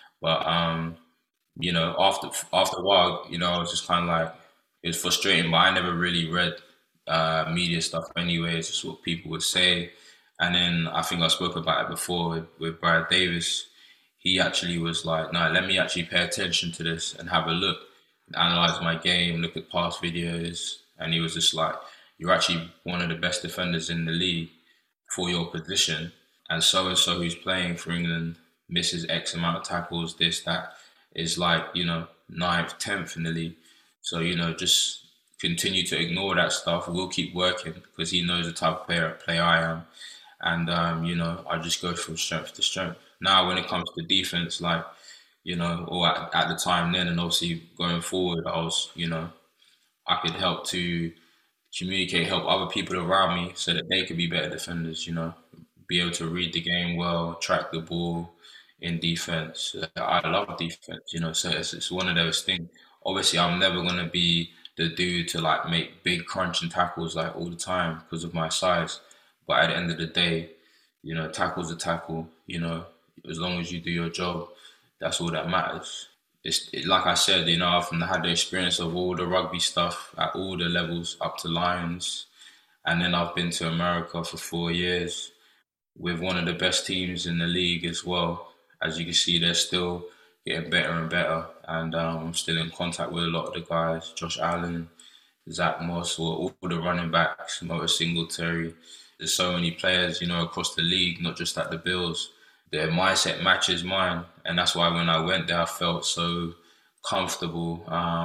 But you know, after a while, you know, I was just kind of like, it was frustrating. But I never really read media stuff anyway. It's just what people would say. And then I think I spoke about it before with Brad Davis. He actually was like, no, let me actually pay attention to this and have a look, analyze my game, look at past videos. And he was just like, you're actually one of the best defenders in the league for your position. And so who's playing for England misses X amount of tackles, this, that, is like, you know, 9th, 10th in the league. So, you know, just continue to ignore that stuff. We'll keep working, because he knows the type of player I am. And, you know, I just go from strength to strength. Now, when it comes to defense, like, you know, or at the time then, and obviously going forward, I was, you know, I could help to communicate, help other people around me so that they could be better defenders, you know, be able to read the game well, track the ball in defense. I love defense, you know, so it's one of those things. Obviously, I'm never going to be the dude to like make big crunching tackles like all the time because of my size. But at the end of the day, you know, tackle's a tackle, you know, as long as you do your job, that's all that matters. Like I said, you know, I've had the experience of all the rugby stuff at all the levels up to Lions. And then I've been to America for 4 years with one of the best teams in the league as well. As you can see, they're still getting better and better. And I'm still in contact with a lot of the guys, Josh Allen, Zach Moss, or all the running backs, Motor Singletary. There's so many players, you know, across the league, not just at the Bills. Their mindset matches mine. And that's why when I went there, I felt so comfortable.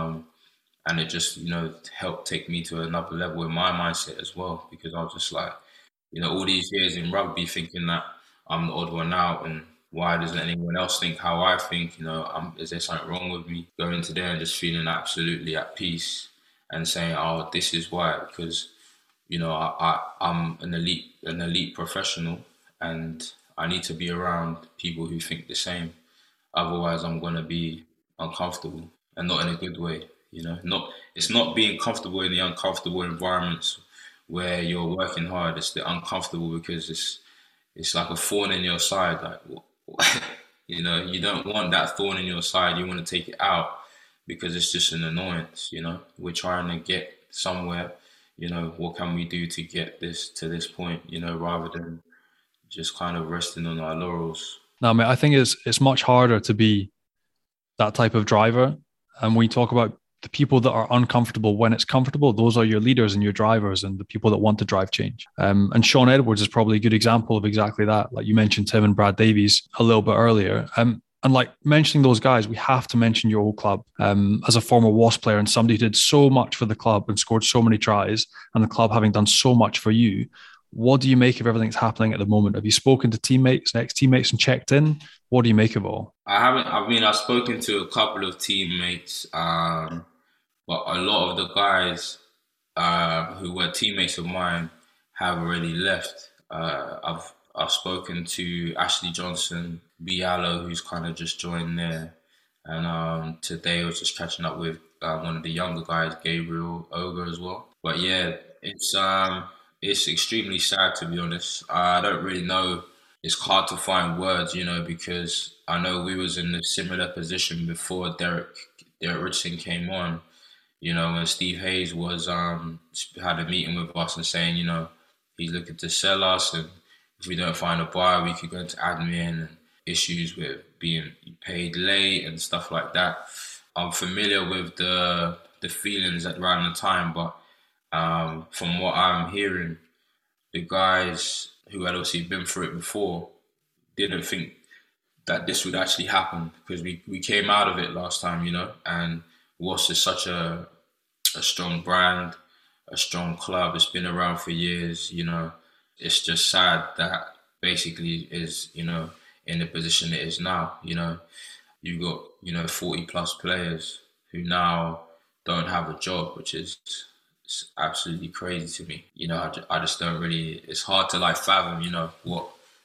And it just, you know, helped take me to another level in my mindset as well. Because I was just like, you know, all these years in rugby thinking that I'm the odd one out, and why doesn't anyone else think how I think? You know, is there something wrong with me? Going to there and just feeling absolutely at peace and saying, oh, this is why. Because, you know, I'm an elite professional, and I need to be around people who think the same. Otherwise, I'm going to be uncomfortable, and not in a good way. You know, it's not being comfortable in the uncomfortable environments where you're working hard. It's the uncomfortable because it's like a thorn in your side. Like, you know, you don't want that thorn in your side. You want to take it out because it's just an annoyance. You know, we're trying to get somewhere. You know, what can we do to get this to this point? You know, rather than just kind of resting on our laurels. No, mate, I think it's much harder to be that type of driver. And when you talk about the people that are uncomfortable when it's comfortable, those are your leaders and your drivers and the people that want to drive change. And Shaun Edwards is probably a good example of exactly that. Like you mentioned Tim and Brad Davies a little bit earlier. And like mentioning those guys, we have to mention your old club. As a former Wasp player and somebody who did so much for the club and scored so many tries, and the club having done so much for you, what do you make of everything that's happening at the moment? Have you spoken to teammates, ex-teammates, and checked in? What do you make of it all? I haven't. I mean, I've spoken to a couple of teammates, but a lot of the guys who were teammates of mine have already left. I've spoken to Ashley Johnson, Bialo, who's kind of just joined there. And today I was just catching up with one of the younger guys, Gabriel Oger, as well. But yeah, it's extremely sad, to be honest. I don't really know. It's hard to find words, you know, because I know we was in a similar position before Derek Richardson came on. You know, when Steve Hayes was had a meeting with us and saying, you know, he's looking to sell us, and if we don't find a buyer, we could go into admin and issues with being paid late and stuff like that. I'm familiar with the feelings around the time, but from what I'm hearing, the guys who had obviously been through it before didn't think that this would actually happen, because we came out of it last time, you know, and Wasps is such a strong brand, a strong club. It's been around for years, you know. It's just sad that basically is, you know, in the position it is now, you know. You've got, you know, 40 plus players who now don't have a job, which is absolutely crazy to me. You know, I just don't really, it's hard to like fathom, you know, what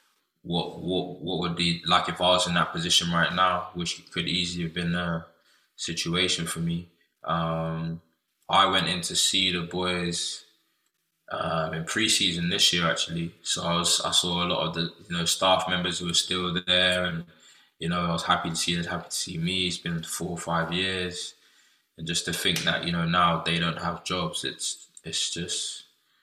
would be like if I was in that position right now, which could easily have been a situation for me. I went in to see the boys in pre-season this year, actually. So I saw a lot of the, you know, staff members who were still there, and, you know, I was happy to see them, happy to see me. It's been 4 or 5 years, and just to think that, you know, now they don't have jobs, it's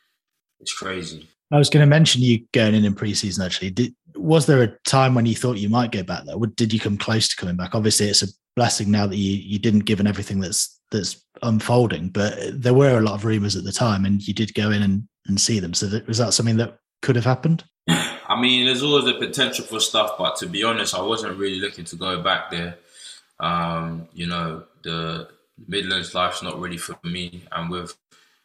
crazy. I was going to mention you going in pre-season, actually. Was there a time when you thought you might go back there? Did you come close to coming back? Obviously, it's a blessing now that you didn't, given everything that's unfolding, but there were a lot of rumours at the time, and you did go in and see them. So was that something that could have happened? I mean, there's always the potential for stuff, but to be honest, I wasn't really looking to go back there. You know, the Midlands life's not really for me, and with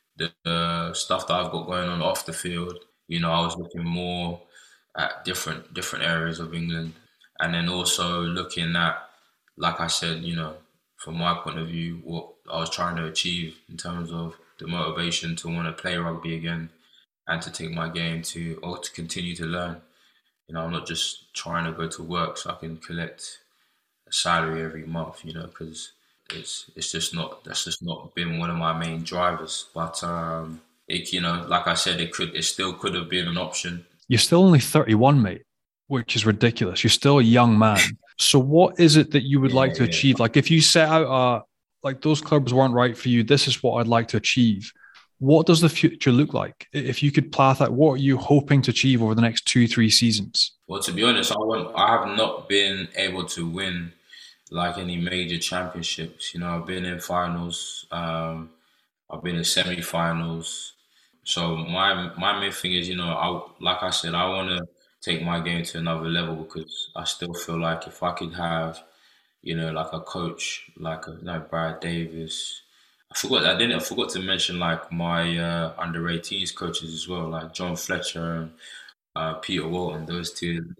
the stuff that I've got going on off the field, you know, I was looking more at different areas of England, and then also looking at, like I said, you know, from my point of view, what I was trying to achieve in terms of the motivation to want to play rugby again and to take my game to continue to learn. You know, I'm not just trying to go to work so I can collect a salary every month, you know, because that's just not been one of my main drivers. But you know, like I said, it still could have been an option. You're still only 31, mate, which is ridiculous. You're still a young man. So what is it that you would like to achieve? Like, if you set out like those clubs weren't right for you, this is what I'd like to achieve. What does the future look like? If you could path out, what are you hoping to achieve over the next 2-3 seasons? Well, to be honest, I have not been able to win like any major championships. You know, I've been in finals, I've been in semi-finals. So my main thing is, you know, like I said, I want to take my game to another level, because I still feel like if I could have, you know, like a coach like Brad Davis. I forgot to mention like my under 18s coaches as well, like John Fletcher and Peter Walton. Those two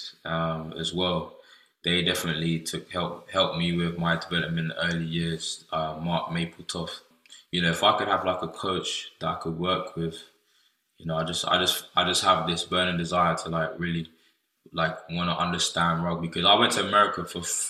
as well. They definitely helped me with my development in the early years. Mark Mapletop. You know, if I could have like a coach that I could work with, you know, I just have this burning desire to like really like want to understand rugby, because I went to America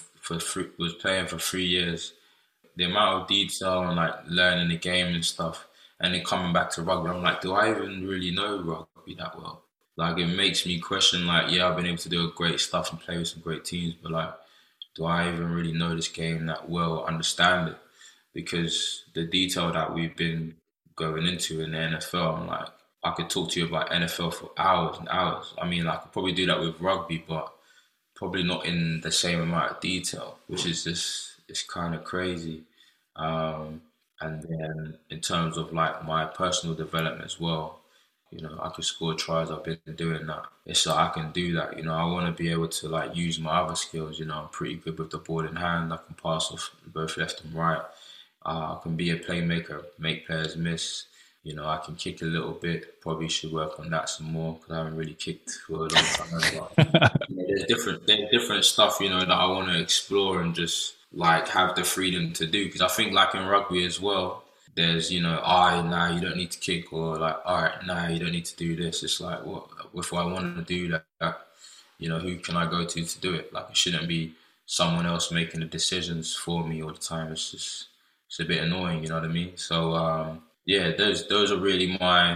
was playing for 3 years. The amount of detail and like learning the game and stuff, and then coming back to rugby, I'm like, do I even really know rugby that well? Like, it makes me question, like, yeah, I've been able to do great stuff and play with some great teams, but like, do I even really know this game that well, understand it? Because the detail that we've been going into in the NFL, I'm like, I could talk to you about NFL for hours and hours. I mean, I could probably do that with rugby, but probably not in the same amount of detail, which is just, it's kind of crazy. And then in terms of like my personal development as well, you know, I could score tries. I've been doing that. It's like I can do that. You know, I want to be able to like use my other skills. You know, I'm pretty good with the ball in hand. I can pass off both left and right. I can be a playmaker, make players miss. You know, I can kick a little bit. Probably should work on that some more, because I haven't really kicked for a long time. But, you know, there's different stuff, you know, that I want to explore and just like have the freedom to do. Because I think like in rugby as well, there's, you know, nah, you don't need to kick, or like, all right, nah, you don't need to do this. It's like, what if I want to do that? You know, who can I go to do it? Like, it shouldn't be someone else making the decisions for me all the time. It's a bit annoying, you know what I mean? So, yeah, those are really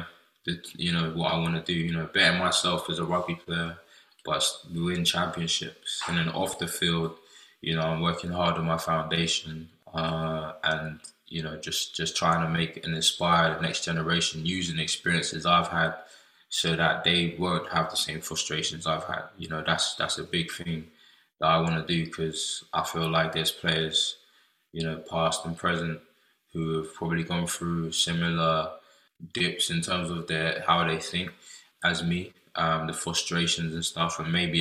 you know, what I want to do, you know, better myself as a rugby player, but win championships. And then off the field, you know, I'm working hard on my foundation and just trying to make and inspire the next generation using the experiences I've had, so that they won't have the same frustrations I've had. That's a big thing that I want to do, because I feel like there's players, past and present, who have probably gone through similar dips in terms of how they think as me, the frustrations and stuff, and maybe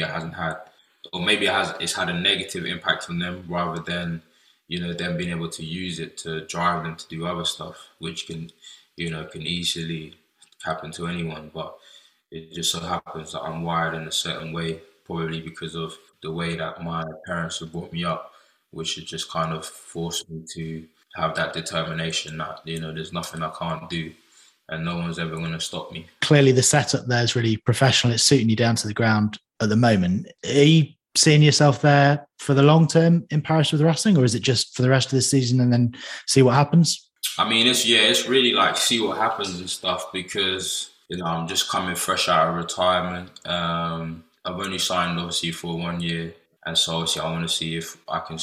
it's had a negative impact on them, rather than them being able to use it to drive them to do other stuff, which can easily happen to anyone. But it just so happens that I'm wired in a certain way, probably because of the way that my parents have brought me up, which has just kind of forced me to have that determination that, there's nothing I can't do and no one's ever going to stop me. Clearly the setup there is really professional. It's suiting you down to the ground at the moment. Are you seeing yourself there for the long term in Paris with Racing, or is it just for the rest of the season and then see what happens? I mean, it's really like see what happens and stuff, because, I'm just coming fresh out of retirement. I've only signed obviously for 1 year. And so obviously I want to see if I can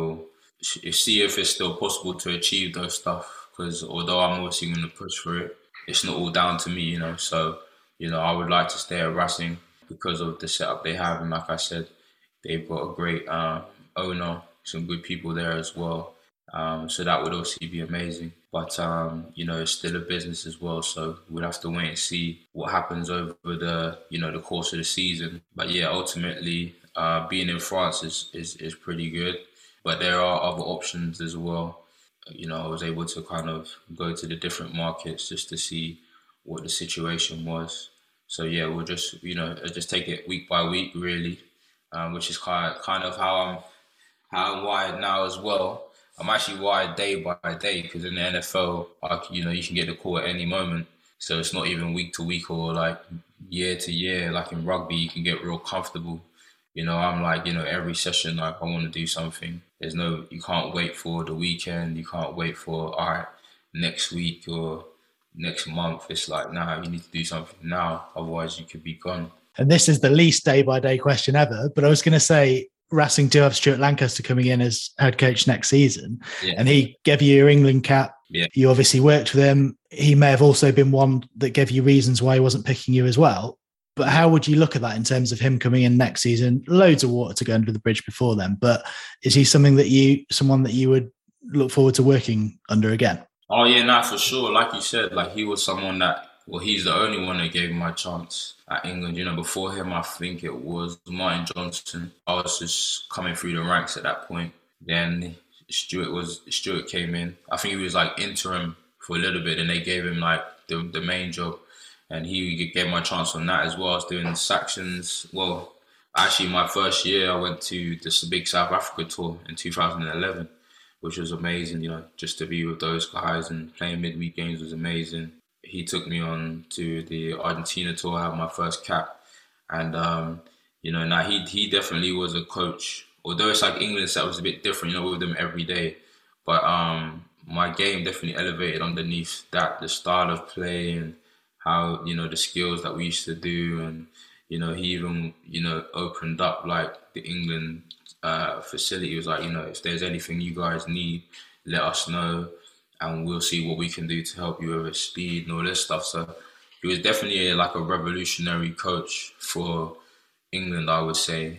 see if it's still possible to achieve those stuff. Because although I'm obviously going to push for it, it's not all down to me, So, I would like to stay at Racing because of the setup they have. And like I said, they've got a great owner, some good people there as well. So that would obviously be amazing. But, it's still a business as well. So we'll have to wait and see what happens over the, the course of the season. But yeah, ultimately, being in France is pretty good. But there are other options as well. I was able to kind of go to the different markets just to see what the situation was. So yeah, we'll just, just take it week by week, really, which is kind of how I'm wired now as well. I'm actually wired day by day, because in the NFL, you can get the call at any moment. So it's not even week to week or like year to year. Like in rugby, you can get real comfortable. I'm like, every session, like I want to do something. You can't wait for the weekend. You can't wait for, all right, next week or next month. It's like, nah, you need to do something now. Otherwise you could be gone. And this is the least day-by-day question ever, but I was going to say, Racing do have Stuart Lancaster coming in as head coach next season, and he gave you your England cap. Yeah. You obviously worked with him. He may have also been one that gave you reasons why he wasn't picking you as well. But how would you look at that in terms of him coming in next season? Loads of water to go under the bridge before then, but is he someone that you would look forward to working under again? Oh yeah, nah, for sure. Like you said, like he was someone that, he's the only one that gave me my chance at England. Before him, I think it was Martin Johnson. I was just coming through the ranks at that point. Then Stuart came in. I think he was like interim for a little bit, and they gave him like the main job. And he gave my chance on that as well. I was doing sections. Well, actually, my first year, I went to this big South Africa tour in 2011, which was amazing. Just to be with those guys and playing midweek games was amazing. He took me on to the Argentina tour. I had my first cap. And, now he definitely was a coach. Although it's like England set was a bit different, with them every day. But my game definitely elevated underneath that, the style of play and how, the skills that we used to do. And, he even, opened up like the England facility. He was like, if there's anything you guys need, let us know and we'll see what we can do to help you with speed and all this stuff. So he was definitely like a revolutionary coach for England, I would say.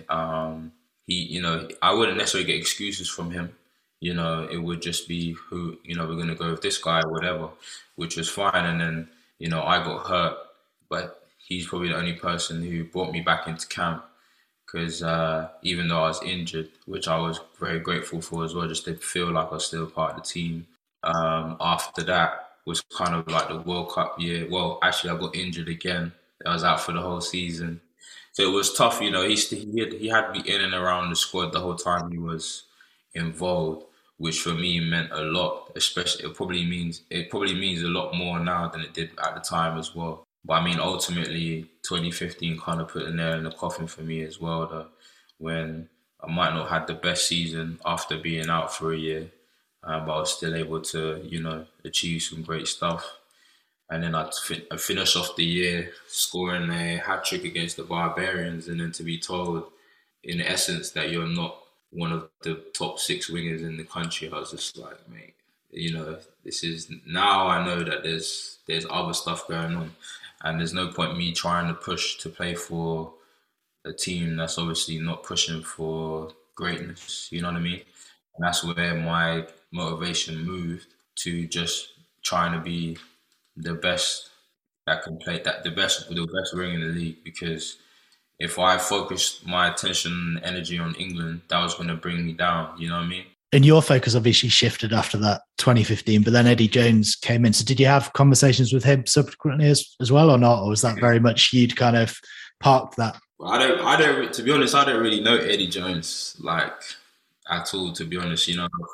He, I wouldn't necessarily get excuses from him. It would just be who, we're going to go with this guy or whatever, which was fine. And then, I got hurt, but he's probably the only person who brought me back into camp, because even though I was injured, which I was very grateful for as well, just to feel like I was still part of the team. After that was kind of like the World Cup year. Well, actually, I got injured again. I was out for the whole season. So it was tough, he had me in and around the squad the whole time he was involved, which for me meant a lot. Especially, it probably means a lot more now than it did at the time as well. But I mean, ultimately, 2015 kind of put a nail in the coffin for me as well, though, when I might not have had the best season after being out for a year, but I was still able to, achieve some great stuff. And then I finish off the year scoring a hat-trick against the Barbarians, and then to be told, in essence, that you're not one of the top 6 wingers in the country. I was just like, mate, this is now I know that there's other stuff going on, and there's no point me trying to push to play for a team that's obviously not pushing for greatness. You know what I mean? And that's where my motivation moved to just trying to be the best that can play, the best ring in the league. Because if I focused my attention and energy on England, that was going to bring me down. You know what I mean? And your focus obviously shifted after that 2015, but then Eddie Jones came in. So did you have conversations with him subsequently as well or not? Or was that very much you'd kind of parked that? I don't, to be honest, I don't really know Eddie Jones like at all, to be honest.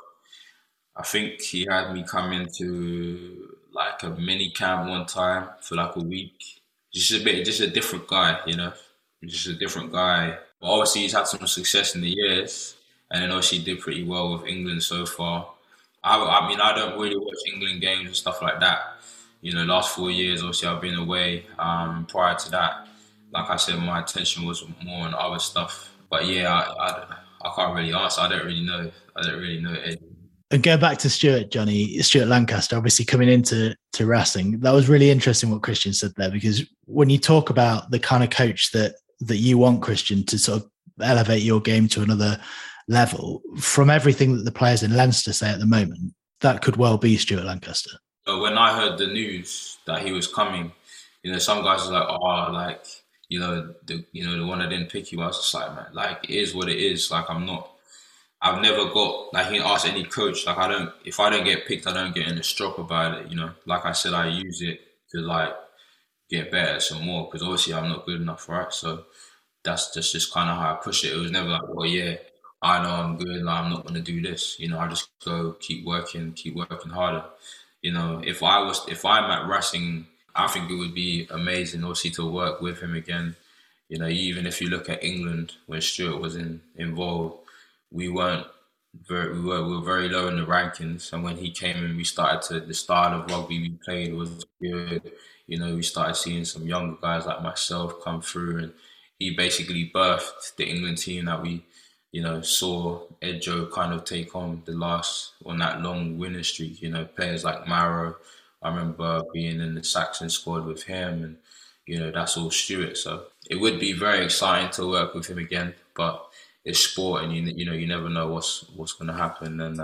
I think he had me come into like a mini camp one time for like a week. Just a different guy, just a different guy. But obviously he's had some success in the years, and then obviously did pretty well with England so far. I mean, I don't really watch England games and stuff like that. Last 4 years, obviously I've been away. Prior to that, like I said, my attention was more on other stuff. But yeah, I can't really answer. I don't really know Eddie. And go back to Stuart Lancaster, obviously coming into Racing. That was really interesting what Christian said there, because when you talk about the kind of coach that you want, Christian, to sort of elevate your game to another level, from everything that the players in Leinster say at the moment, that could well be Stuart Lancaster. When I heard the news that he was coming, some guys were like, the one that didn't pick you. I was just like, man, like, it is what it is. Like, I've never got, like, he didn't ask any coach. Like, if I don't get picked, I don't get in a strop about it, Like I said, I use it to, like, get better some more, because obviously I'm not good enough, right? So that's just kind of how I push it. It was never like, well, yeah, I know I'm good, like, I'm not going to do this. I just go keep working harder. If I'm at Racing, I think it would be amazing, obviously, to work with him again. Even if you look at England, when Stuart was involved, we were very low in the rankings, and when he came in, the style of rugby we played was good. We started seeing some younger guys like myself come through, and he basically birthed the England team that we, saw Ed Joe kind of take on that long winning streak. Players like Marrow, I remember being in the Saxon squad with him, and that's all Stuart. So it would be very exciting to work with him again, but it's sport, and you never know what's going to happen, and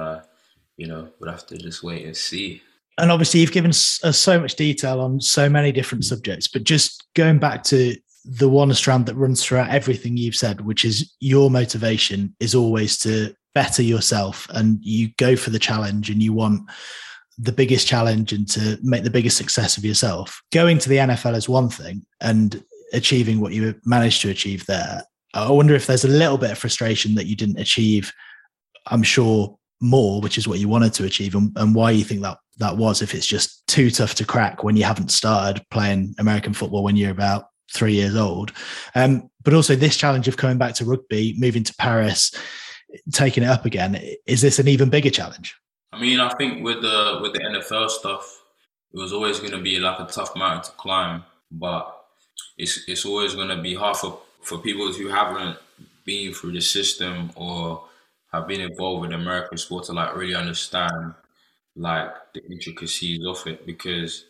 we'll have to just wait and see. And obviously, you've given us so much detail on so many different subjects, but just going back to the one strand that runs throughout everything you've said, which is your motivation is always to better yourself, and you go for the challenge, and you want the biggest challenge and to make the biggest success of yourself. Going to the NFL is one thing, and achieving what you managed to achieve there. I wonder if there's a little bit of frustration that you didn't achieve, I'm sure, more, which is what you wanted to achieve, and why you think that was, if it's just too tough to crack when you haven't started playing American football when you're about 3 years old. But also this challenge of coming back to rugby, moving to Paris, taking it up again. Is this an even bigger challenge? I mean, I think with the NFL stuff, it was always going to be like a tough mountain to climb, but it's always going to be hard for people who haven't been through the system or have been involved with American sport to like really understand like the intricacies of it, because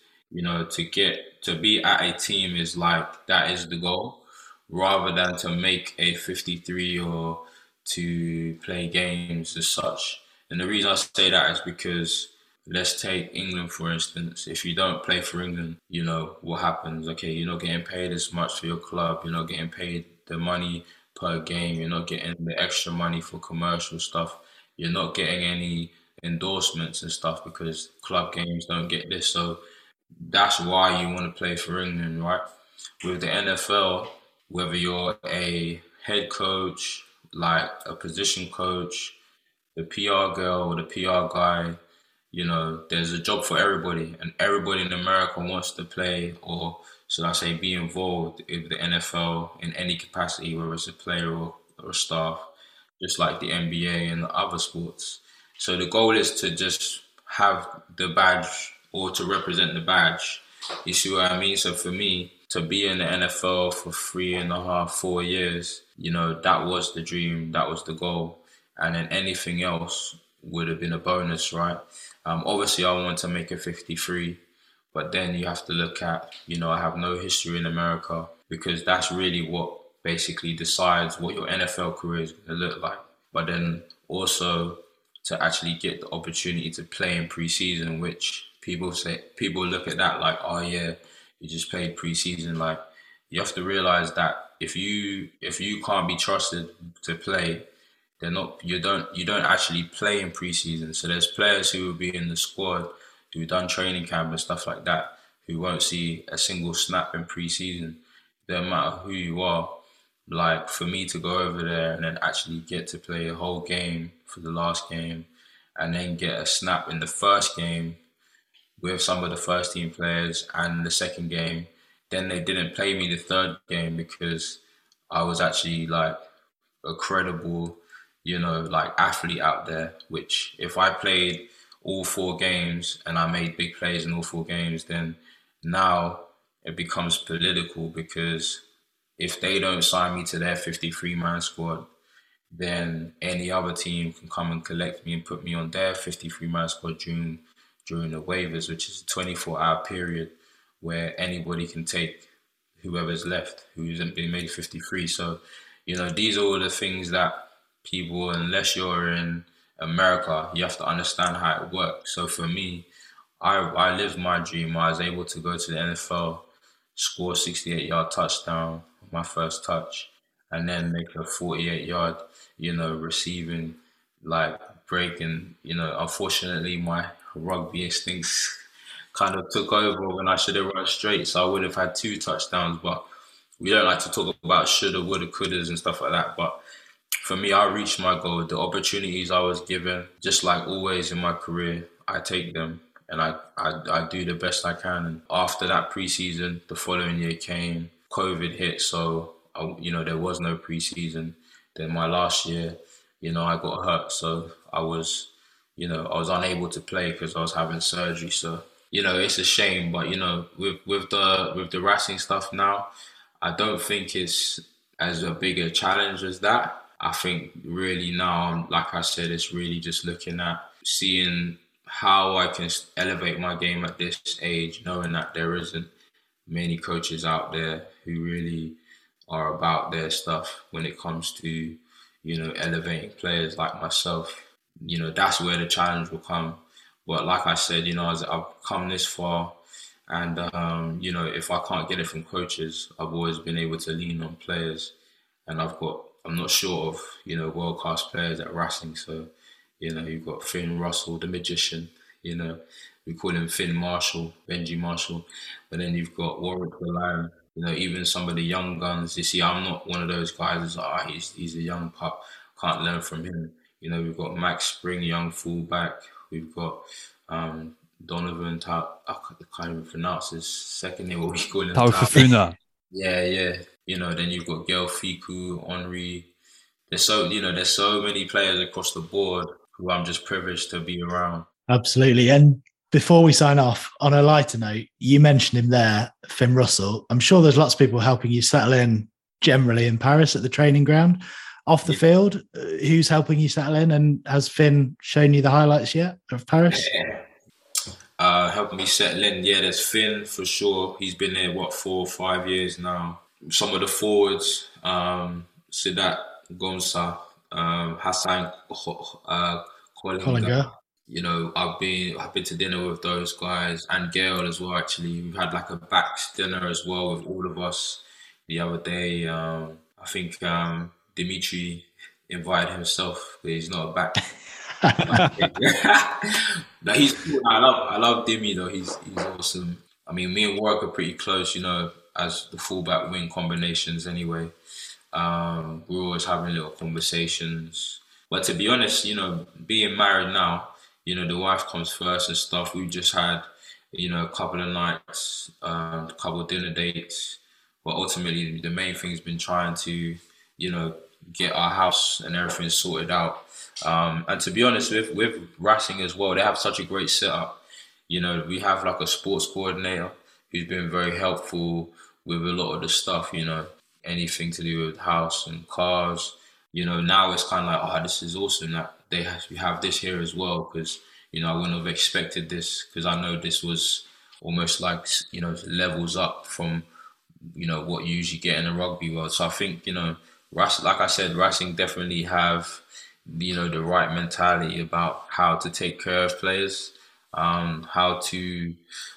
to be at a team is like, that is the goal, rather than to make a 53 or to play games as such. And the reason I say that is because, let's take England, for instance. If you don't play for England, what happens? Okay, you're not getting paid as much for your club. You're not getting paid the money per game. You're not getting the extra money for commercial stuff. You're not getting any endorsements and stuff, because club games don't get this. So that's why you want to play for England, right? With the NFL, whether you're a head coach, like a position coach, the PR girl or the PR guy, there's a job for everybody, and everybody in America wants to play, or should I say be involved with the NFL in any capacity, whether it's a player or staff, just like the NBA and the other sports. So the goal is to just have the badge, or to represent the badge. You see what I mean? So for me, to be in the NFL for 3.5, 4 years, that was the dream, that was the goal. And then anything else would have been a bonus, right? Obviously, I want to make it 53, but then you have to look at, I have no history in America, because that's really what basically decides what your NFL career is going to look like. But then also to actually get the opportunity to play in preseason, which people look at that like, oh yeah, you just played preseason. Like, you have to realize that if you can't be trusted to play, you don't actually play in preseason. So there's players who will be in the squad who've done training camp and stuff like that, who won't see a single snap in preseason. No matter who you are, like, for me to go over there and then actually get to play a whole game for the last game, and then get a snap in the first game with some of the first team players, and the second game, then they didn't play me the third game because I was actually like a credible, like athlete out there, which if I played all 4 games and I made big plays in all 4 games, then now it becomes political, because if they don't sign me to their 53-man squad, then any other team can come and collect me and put me on their 53-man squad during the waivers, which is a 24-hour period where anybody can take whoever's left who hasn't been made 53. So, these are all the things that people, unless you're in America, you have to understand how it works. So for me, I lived my dream. I was able to go to the NFL, score a 68-yard touchdown, my first touch, and then make a 48-yard, receiving, like, break. And, unfortunately, my rugby instincts kind of took over when I should have run straight. So I would have had 2 touchdowns, but we don't like to talk about shoulda, woulda, couldas and stuff like that. But for me, I reached my goal. The opportunities I was given, just like always in my career, I take them and I do the best I can. And after that preseason, the following year came, COVID hit. So, there was no preseason. Then my last year, I got hurt. So I was unable to play because I was having surgery. So, it's a shame. But, with the Racing stuff now, I don't think it's as a bigger challenge as that. I think really now, like I said, it's really just looking at seeing how I can elevate my game at this age, knowing that there isn't many coaches out there who really are about their stuff when it comes to, elevating players like myself. That's where the challenge will come. But like I said, as I've come this far, and, if I can't get it from coaches, I've always been able to lean on players. And I'm not short of, world-class players at Racing. So, you've got Finn Russell, the magician, we call him Finn Marshall, Benji Marshall. But then you've got Warwick the Lion, even some of the young guns. You see, I'm not one of those guys who's like, he's a young pup, can't learn from him. We've got Max Spring, young fullback. We've got Donovan, I can't even pronounce his second name, what we call him. Taufafuna. Yeah. Then you've got Gael Fiku, Henri. There's so many players across the board who I'm just privileged to be around. Absolutely. And before we sign off, on a lighter note, you mentioned him there, Finn Russell. I'm sure there's lots of people helping you settle in generally in Paris at the training ground. Off the field, who's helping you settle in? And has Finn shown you the highlights yet of Paris? Yeah. Helping me settle in. Yeah, there's Finn for sure. He's been there, 4 or 5 years now. Some of the forwards, Sidat Gonsa, Hassan Kolinga. I've been to dinner with those guys, and Gail as well, actually. We've had like a backs dinner as well with all of us the other day. I think Dimitri invited himself, but he's not a back. No, he's cool. I love Dimi though. He's awesome. I mean, me and Warwick are pretty close, as the fullback wing combinations anyway. We're always having little conversations. But to be honest, being married now, the wife comes first and stuff. We just had, a couple of nights, a couple of dinner dates. But ultimately, the main thing's been trying to, get our house and everything sorted out. And to be honest, with Racing as well, they have such a great setup. We have like a sports coordinator who's been very helpful with a lot of the stuff, anything to do with house and cars. Now it's kind of like, this is awesome that we have this here as well, because, you know, I wouldn't have expected this, because I know this was almost like, you know, levels up from, you know, what you usually get in the rugby world. So I think, you know, like I said, Racing definitely have, you know, the right mentality about how to take care of players, how to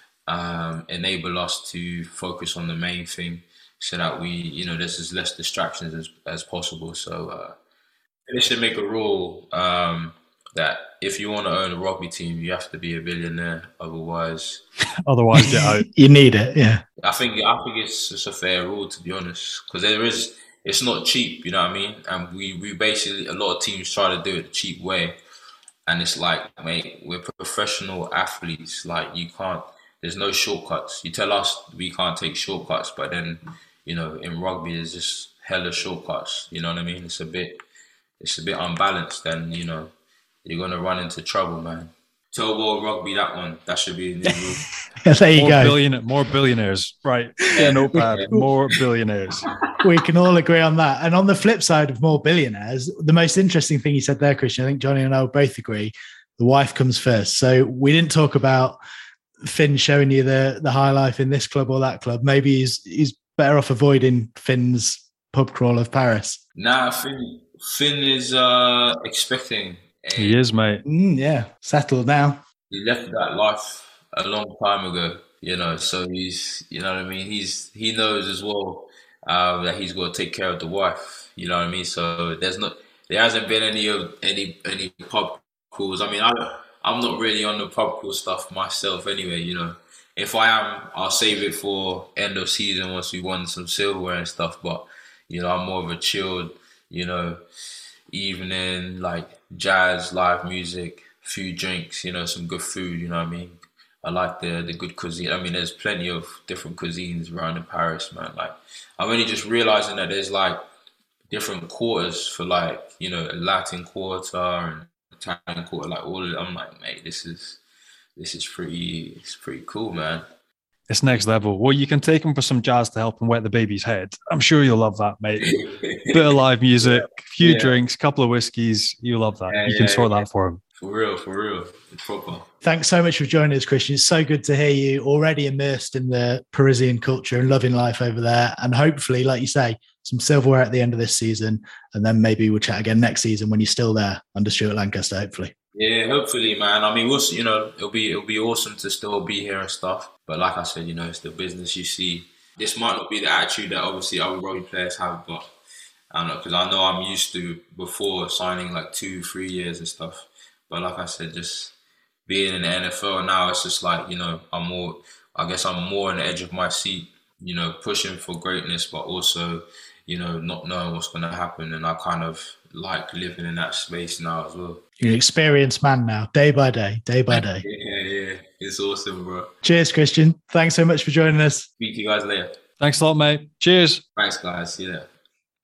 enable us to focus on the main thing, so that we, you know, there's as less distractions as possible. So they should make a rule that if you want to own a rugby team, you have to be a billionaire. Otherwise, get out. You need it, yeah. I think it's just a fair rule, to be honest, because it's not cheap, you know what I mean? And we basically, a lot of teams try to do it the cheap way. And it's like, mate, we're professional athletes. Like, there's no shortcuts. You tell us we can't take shortcuts, but then, you know, in rugby, there's just hella shortcuts. You know what I mean? It's a bit unbalanced, and, you know, you're going to run into trouble, man. Tell World Rugby that should be a new rule. There you go. More billionaires, right? Yeah, notepad. More billionaires. We can all agree on that. And on the flip side of more billionaires, the most interesting thing you said there, Christian, I think Johnny and I will both agree, the wife comes first. So we didn't talk about Finn showing you the high life in this club or that club. Maybe he's better off avoiding Finn's pub crawl of Paris. Nah, Finn is expecting. He is, mate. Yeah, settled now. He left that life a long time ago, you know. So he's, you know what I mean. He knows as well that he's got to take care of the wife. You know what I mean. So there hasn't been any pub calls. I mean, I'm not really on the pub call stuff myself, anyway. You know, if I am, I'll save it for end of season once we won some silverware and stuff. But, you know, I'm more of a chilled, you know, evening, like jazz, live music, few drinks, you know, some good food, you know what I mean? I like the good cuisine. I mean, there's plenty of different cuisines around in Paris, man. Like, I'm only just realizing that there's like different quarters for, like, you know, a Latin quarter and Italian quarter, like all of it. I'm like, mate, this is pretty cool, man. It's next level. Well, you can take him for some jazz to help him wet the baby's head. I'm sure you'll love that, mate. Bit of live music, few drinks, couple of whiskeys. You'll love that. You can sort that for him. For real. It's proper. Thanks so much for joining us, Christian. It's so good to hear you already immersed in the Parisian culture and loving life over there. And hopefully, like you say, some silverware at the end of this season. And then maybe we'll chat again next season when you're still there under Stuart Lancaster, hopefully. Yeah, hopefully, man. I mean, you know, it'll be awesome to still be here and stuff. But like I said, you know, it's the business you see. This might not be the attitude that obviously other rugby players have, but I don't know, because I know I'm used to before signing like 2-3 years and stuff. But like I said, just being in the NFL now, it's just like, you know, I'm more on the edge of my seat, you know, pushing for greatness, but also, you know, not knowing what's going to happen. And I kind of like living in that space now as well. You're an experienced man now, day by day. Yeah. It's awesome, bro. Cheers, Christian. Thanks so much for joining us. Speak to you guys later. Thanks a lot, mate. Cheers. Thanks, guys. See you there.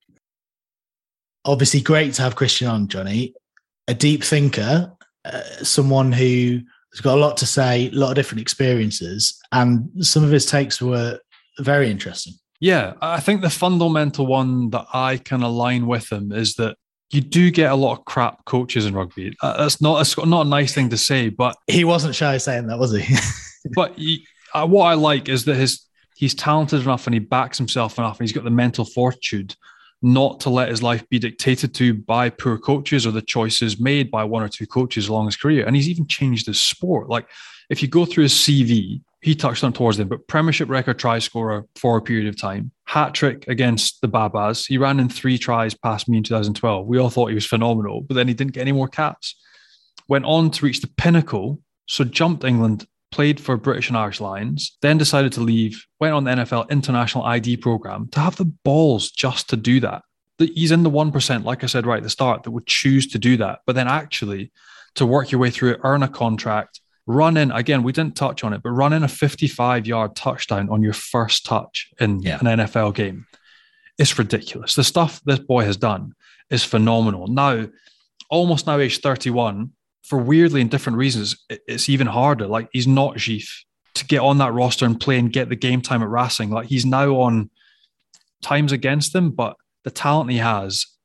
Obviously, great to have Christian on, Johnny. A deep thinker, someone who has got a lot to say, a lot of different experiences, and some of his takes were very interesting. Yeah, I think the fundamental one that I can align with him is that you do get a lot of crap coaches in rugby. That's not a nice thing to say, but he wasn't shy saying that, was he? But what I like is that he's talented enough and he backs himself enough, and he's got the mental fortitude not to let his life be dictated to by poor coaches or the choices made by one or two coaches along his career. And he's even changed his sport. Like, if you go through his CV, he touched on towards them, but Premiership record try scorer for a period of time, hat-trick against the Babas. He ran in 3 tries past me in 2012. We all thought he was phenomenal, but then he didn't get any more caps. Went on to reach the pinnacle, so jumped England, played for British and Irish Lions, then decided to leave, went on the NFL International ID program to have the balls just to do that. He's in the 1%, like I said right at the start, that would choose to do that, but then actually to work your way through it, earn a contract, run in, again, we didn't touch on it, but run in a 55-yard touchdown on your first touch in an NFL game. It's ridiculous. The stuff this boy has done is phenomenal. Now, almost now age 31, for weirdly and different reasons, it's even harder. Like, he's not Gif to get on that roster and play and get the game time at Racing. Like, he's now on times against him, but the talent he has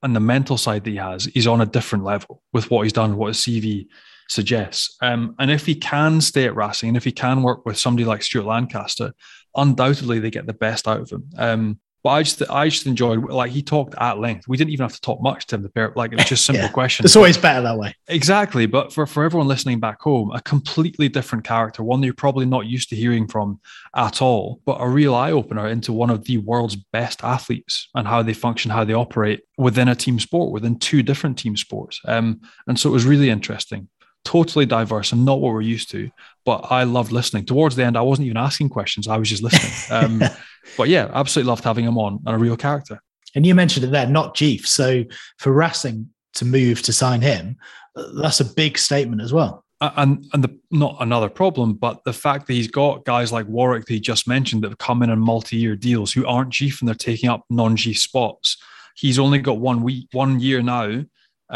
and the mental side that he has, he's on a different level with what he's done, what his CV suggests. And if he can stay at Racing, and if he can work with somebody like Stuart Lancaster, undoubtedly they get the best out of him. But I just enjoyed, like, he talked at length. We didn't even have to talk much to him. Like, it was just simple questions. It's always better that way. Exactly. But for everyone listening back home, a completely different character, one that you're probably not used to hearing from at all, but a real eye-opener into one of the world's best athletes and how they function, how they operate within a team sport, within two different team sports. And so it was really interesting. Totally diverse and not what we're used to, but I loved listening. Towards the end, I wasn't even asking questions. I was just listening. But yeah, absolutely loved having him on, and a real character. And you mentioned it there, not Jeef. So for Racing to move to sign him, that's a big statement as well. And not another problem, but the fact that he's got guys like Warwick that he just mentioned that have come in on multi-year deals who aren't Jeef and they're taking up non-Jeef spots. He's only got 1 year now.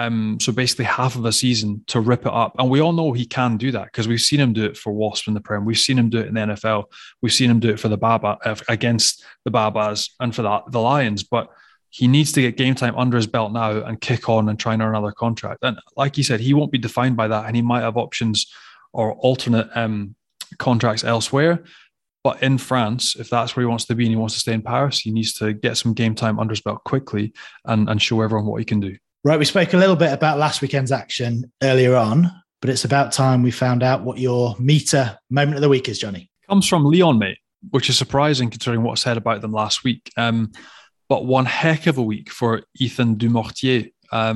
So basically half of a season to rip it up. And we all know he can do that because we've seen him do it for Wasps in the Prem. We've seen him do it in the NFL. We've seen him do it for the against the Babas and for the Lions. But he needs to get game time under his belt now and kick on and try and earn another contract. And like he said, he won't be defined by that. And he might have options or alternate contracts elsewhere. But in France, if that's where he wants to be and he wants to stay in Paris, he needs to get some game time under his belt quickly and show everyone what he can do. Right, we spoke a little bit about last weekend's action earlier on, but it's about time we found out what your meter moment of the week is, Johnny. Comes from Lyon, mate, which is surprising considering what I said about them last week. But one heck of a week for Ethan Dumortier.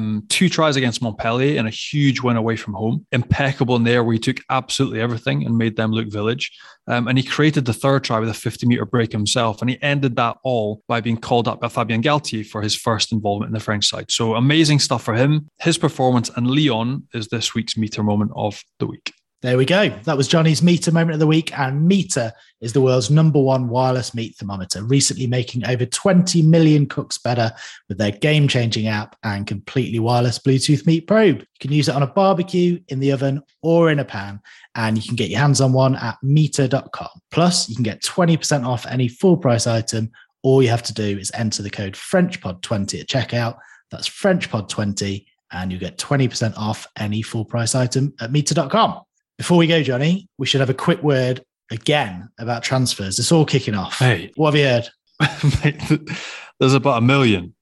2 tries against Montpellier and a huge win away from home. Impeccable in there where he took absolutely everything and made them look village. And he created the 3rd try with a 50-meter break himself. And he ended that all by being called up by Fabien Galtier for his first involvement in the French side. So amazing stuff for him. His performance and Lyon is this week's meter moment of the week. There we go. That was Johnny's Meter moment of the week. And Meter is the world's #1 wireless meat thermometer, recently making over 20 million cooks better with their game-changing app and completely wireless Bluetooth meat probe. You can use it on a barbecue, in the oven, or in a pan. And you can get your hands on one at meter.com. Plus, you can get 20% off any full price item. All you have to do is enter the code FrenchPod20 at checkout. That's FrenchPod20, and you get 20% off any full price item at meter.com. Before we go, Johnny, we should have a quick word again about transfers. It's all kicking off. Hey, what have you heard? There's about 1 million.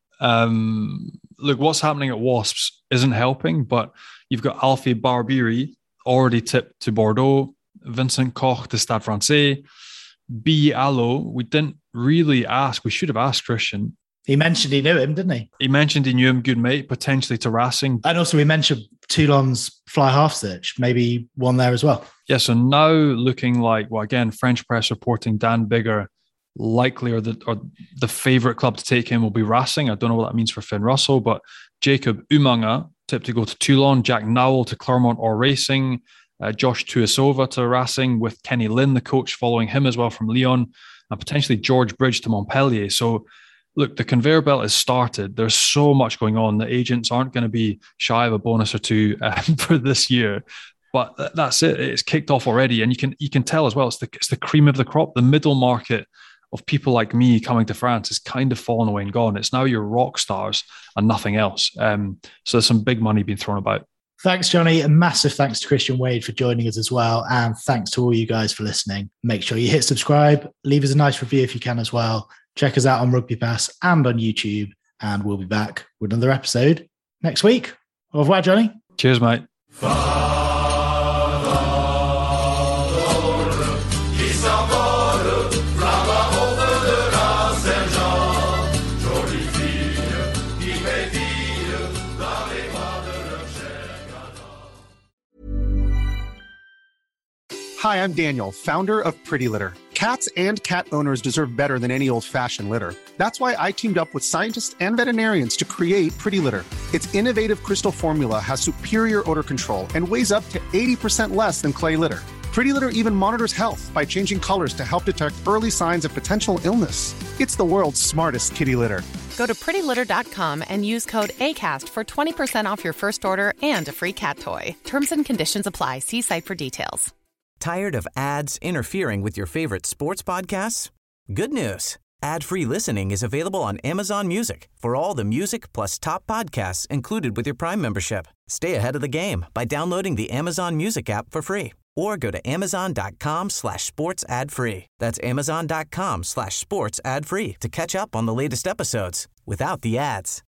Look, what's happening at Wasps isn't helping, but you've got Alfie Barbiri already tipped to Bordeaux, Vincent Koch to Stade Francais, B. Allo. We didn't really ask. We should have asked Christian. He mentioned he knew him, didn't he? He mentioned he knew him, good mate, potentially to Racing. And also we mentioned Toulon's fly half search, maybe one there as well. Yeah, so now looking like, well, again, French press reporting Dan Biggar likely or the favourite club to take him will be Racing. I don't know what that means for Finn Russell, but Jacob Umanga tipped to go to Toulon, Jack Nowell to Clermont or Racing, Josh Tuisova to Racing with Kenny Lynn, the coach, following him as well from Lyon, and potentially George Bridge to Montpellier. So look, the conveyor belt has started. There's so much going on. The agents aren't going to be shy of a bonus or two for this year. But that's it. It's kicked off already. And you can tell as well, it's the cream of the crop. The middle market of people like me coming to France is kind of fallen away and gone. It's now your rock stars and nothing else. So there's some big money being thrown about. Thanks, Johnny. A massive thanks to Christian Wade for joining us as well. And thanks to all you guys for listening. Make sure you hit subscribe. Leave us a nice review if you can as well. Check us out on Rugby Pass and on YouTube. And we'll be back with another episode next week. Au revoir, Johnny. Cheers, mate. Hi, I'm Daniel, founder of Pretty Litter. Cats and cat owners deserve better than any old-fashioned litter. That's why I teamed up with scientists and veterinarians to create Pretty Litter. Its innovative crystal formula has superior odor control and weighs up to 80% less than clay litter. Pretty Litter even monitors health by changing colors to help detect early signs of potential illness. It's the world's smartest kitty litter. Go to prettylitter.com and use code ACAST for 20% off your first order and a free cat toy. Terms and conditions apply. See site for details. Tired of ads interfering with your favorite sports podcasts? Good news. Ad-free listening is available on Amazon Music for all the music plus top podcasts included with your Prime membership. Stay ahead of the game by downloading the Amazon Music app for free or go to amazon.com/sports ad free. That's amazon.com/sports ad free to catch up on the latest episodes without the ads.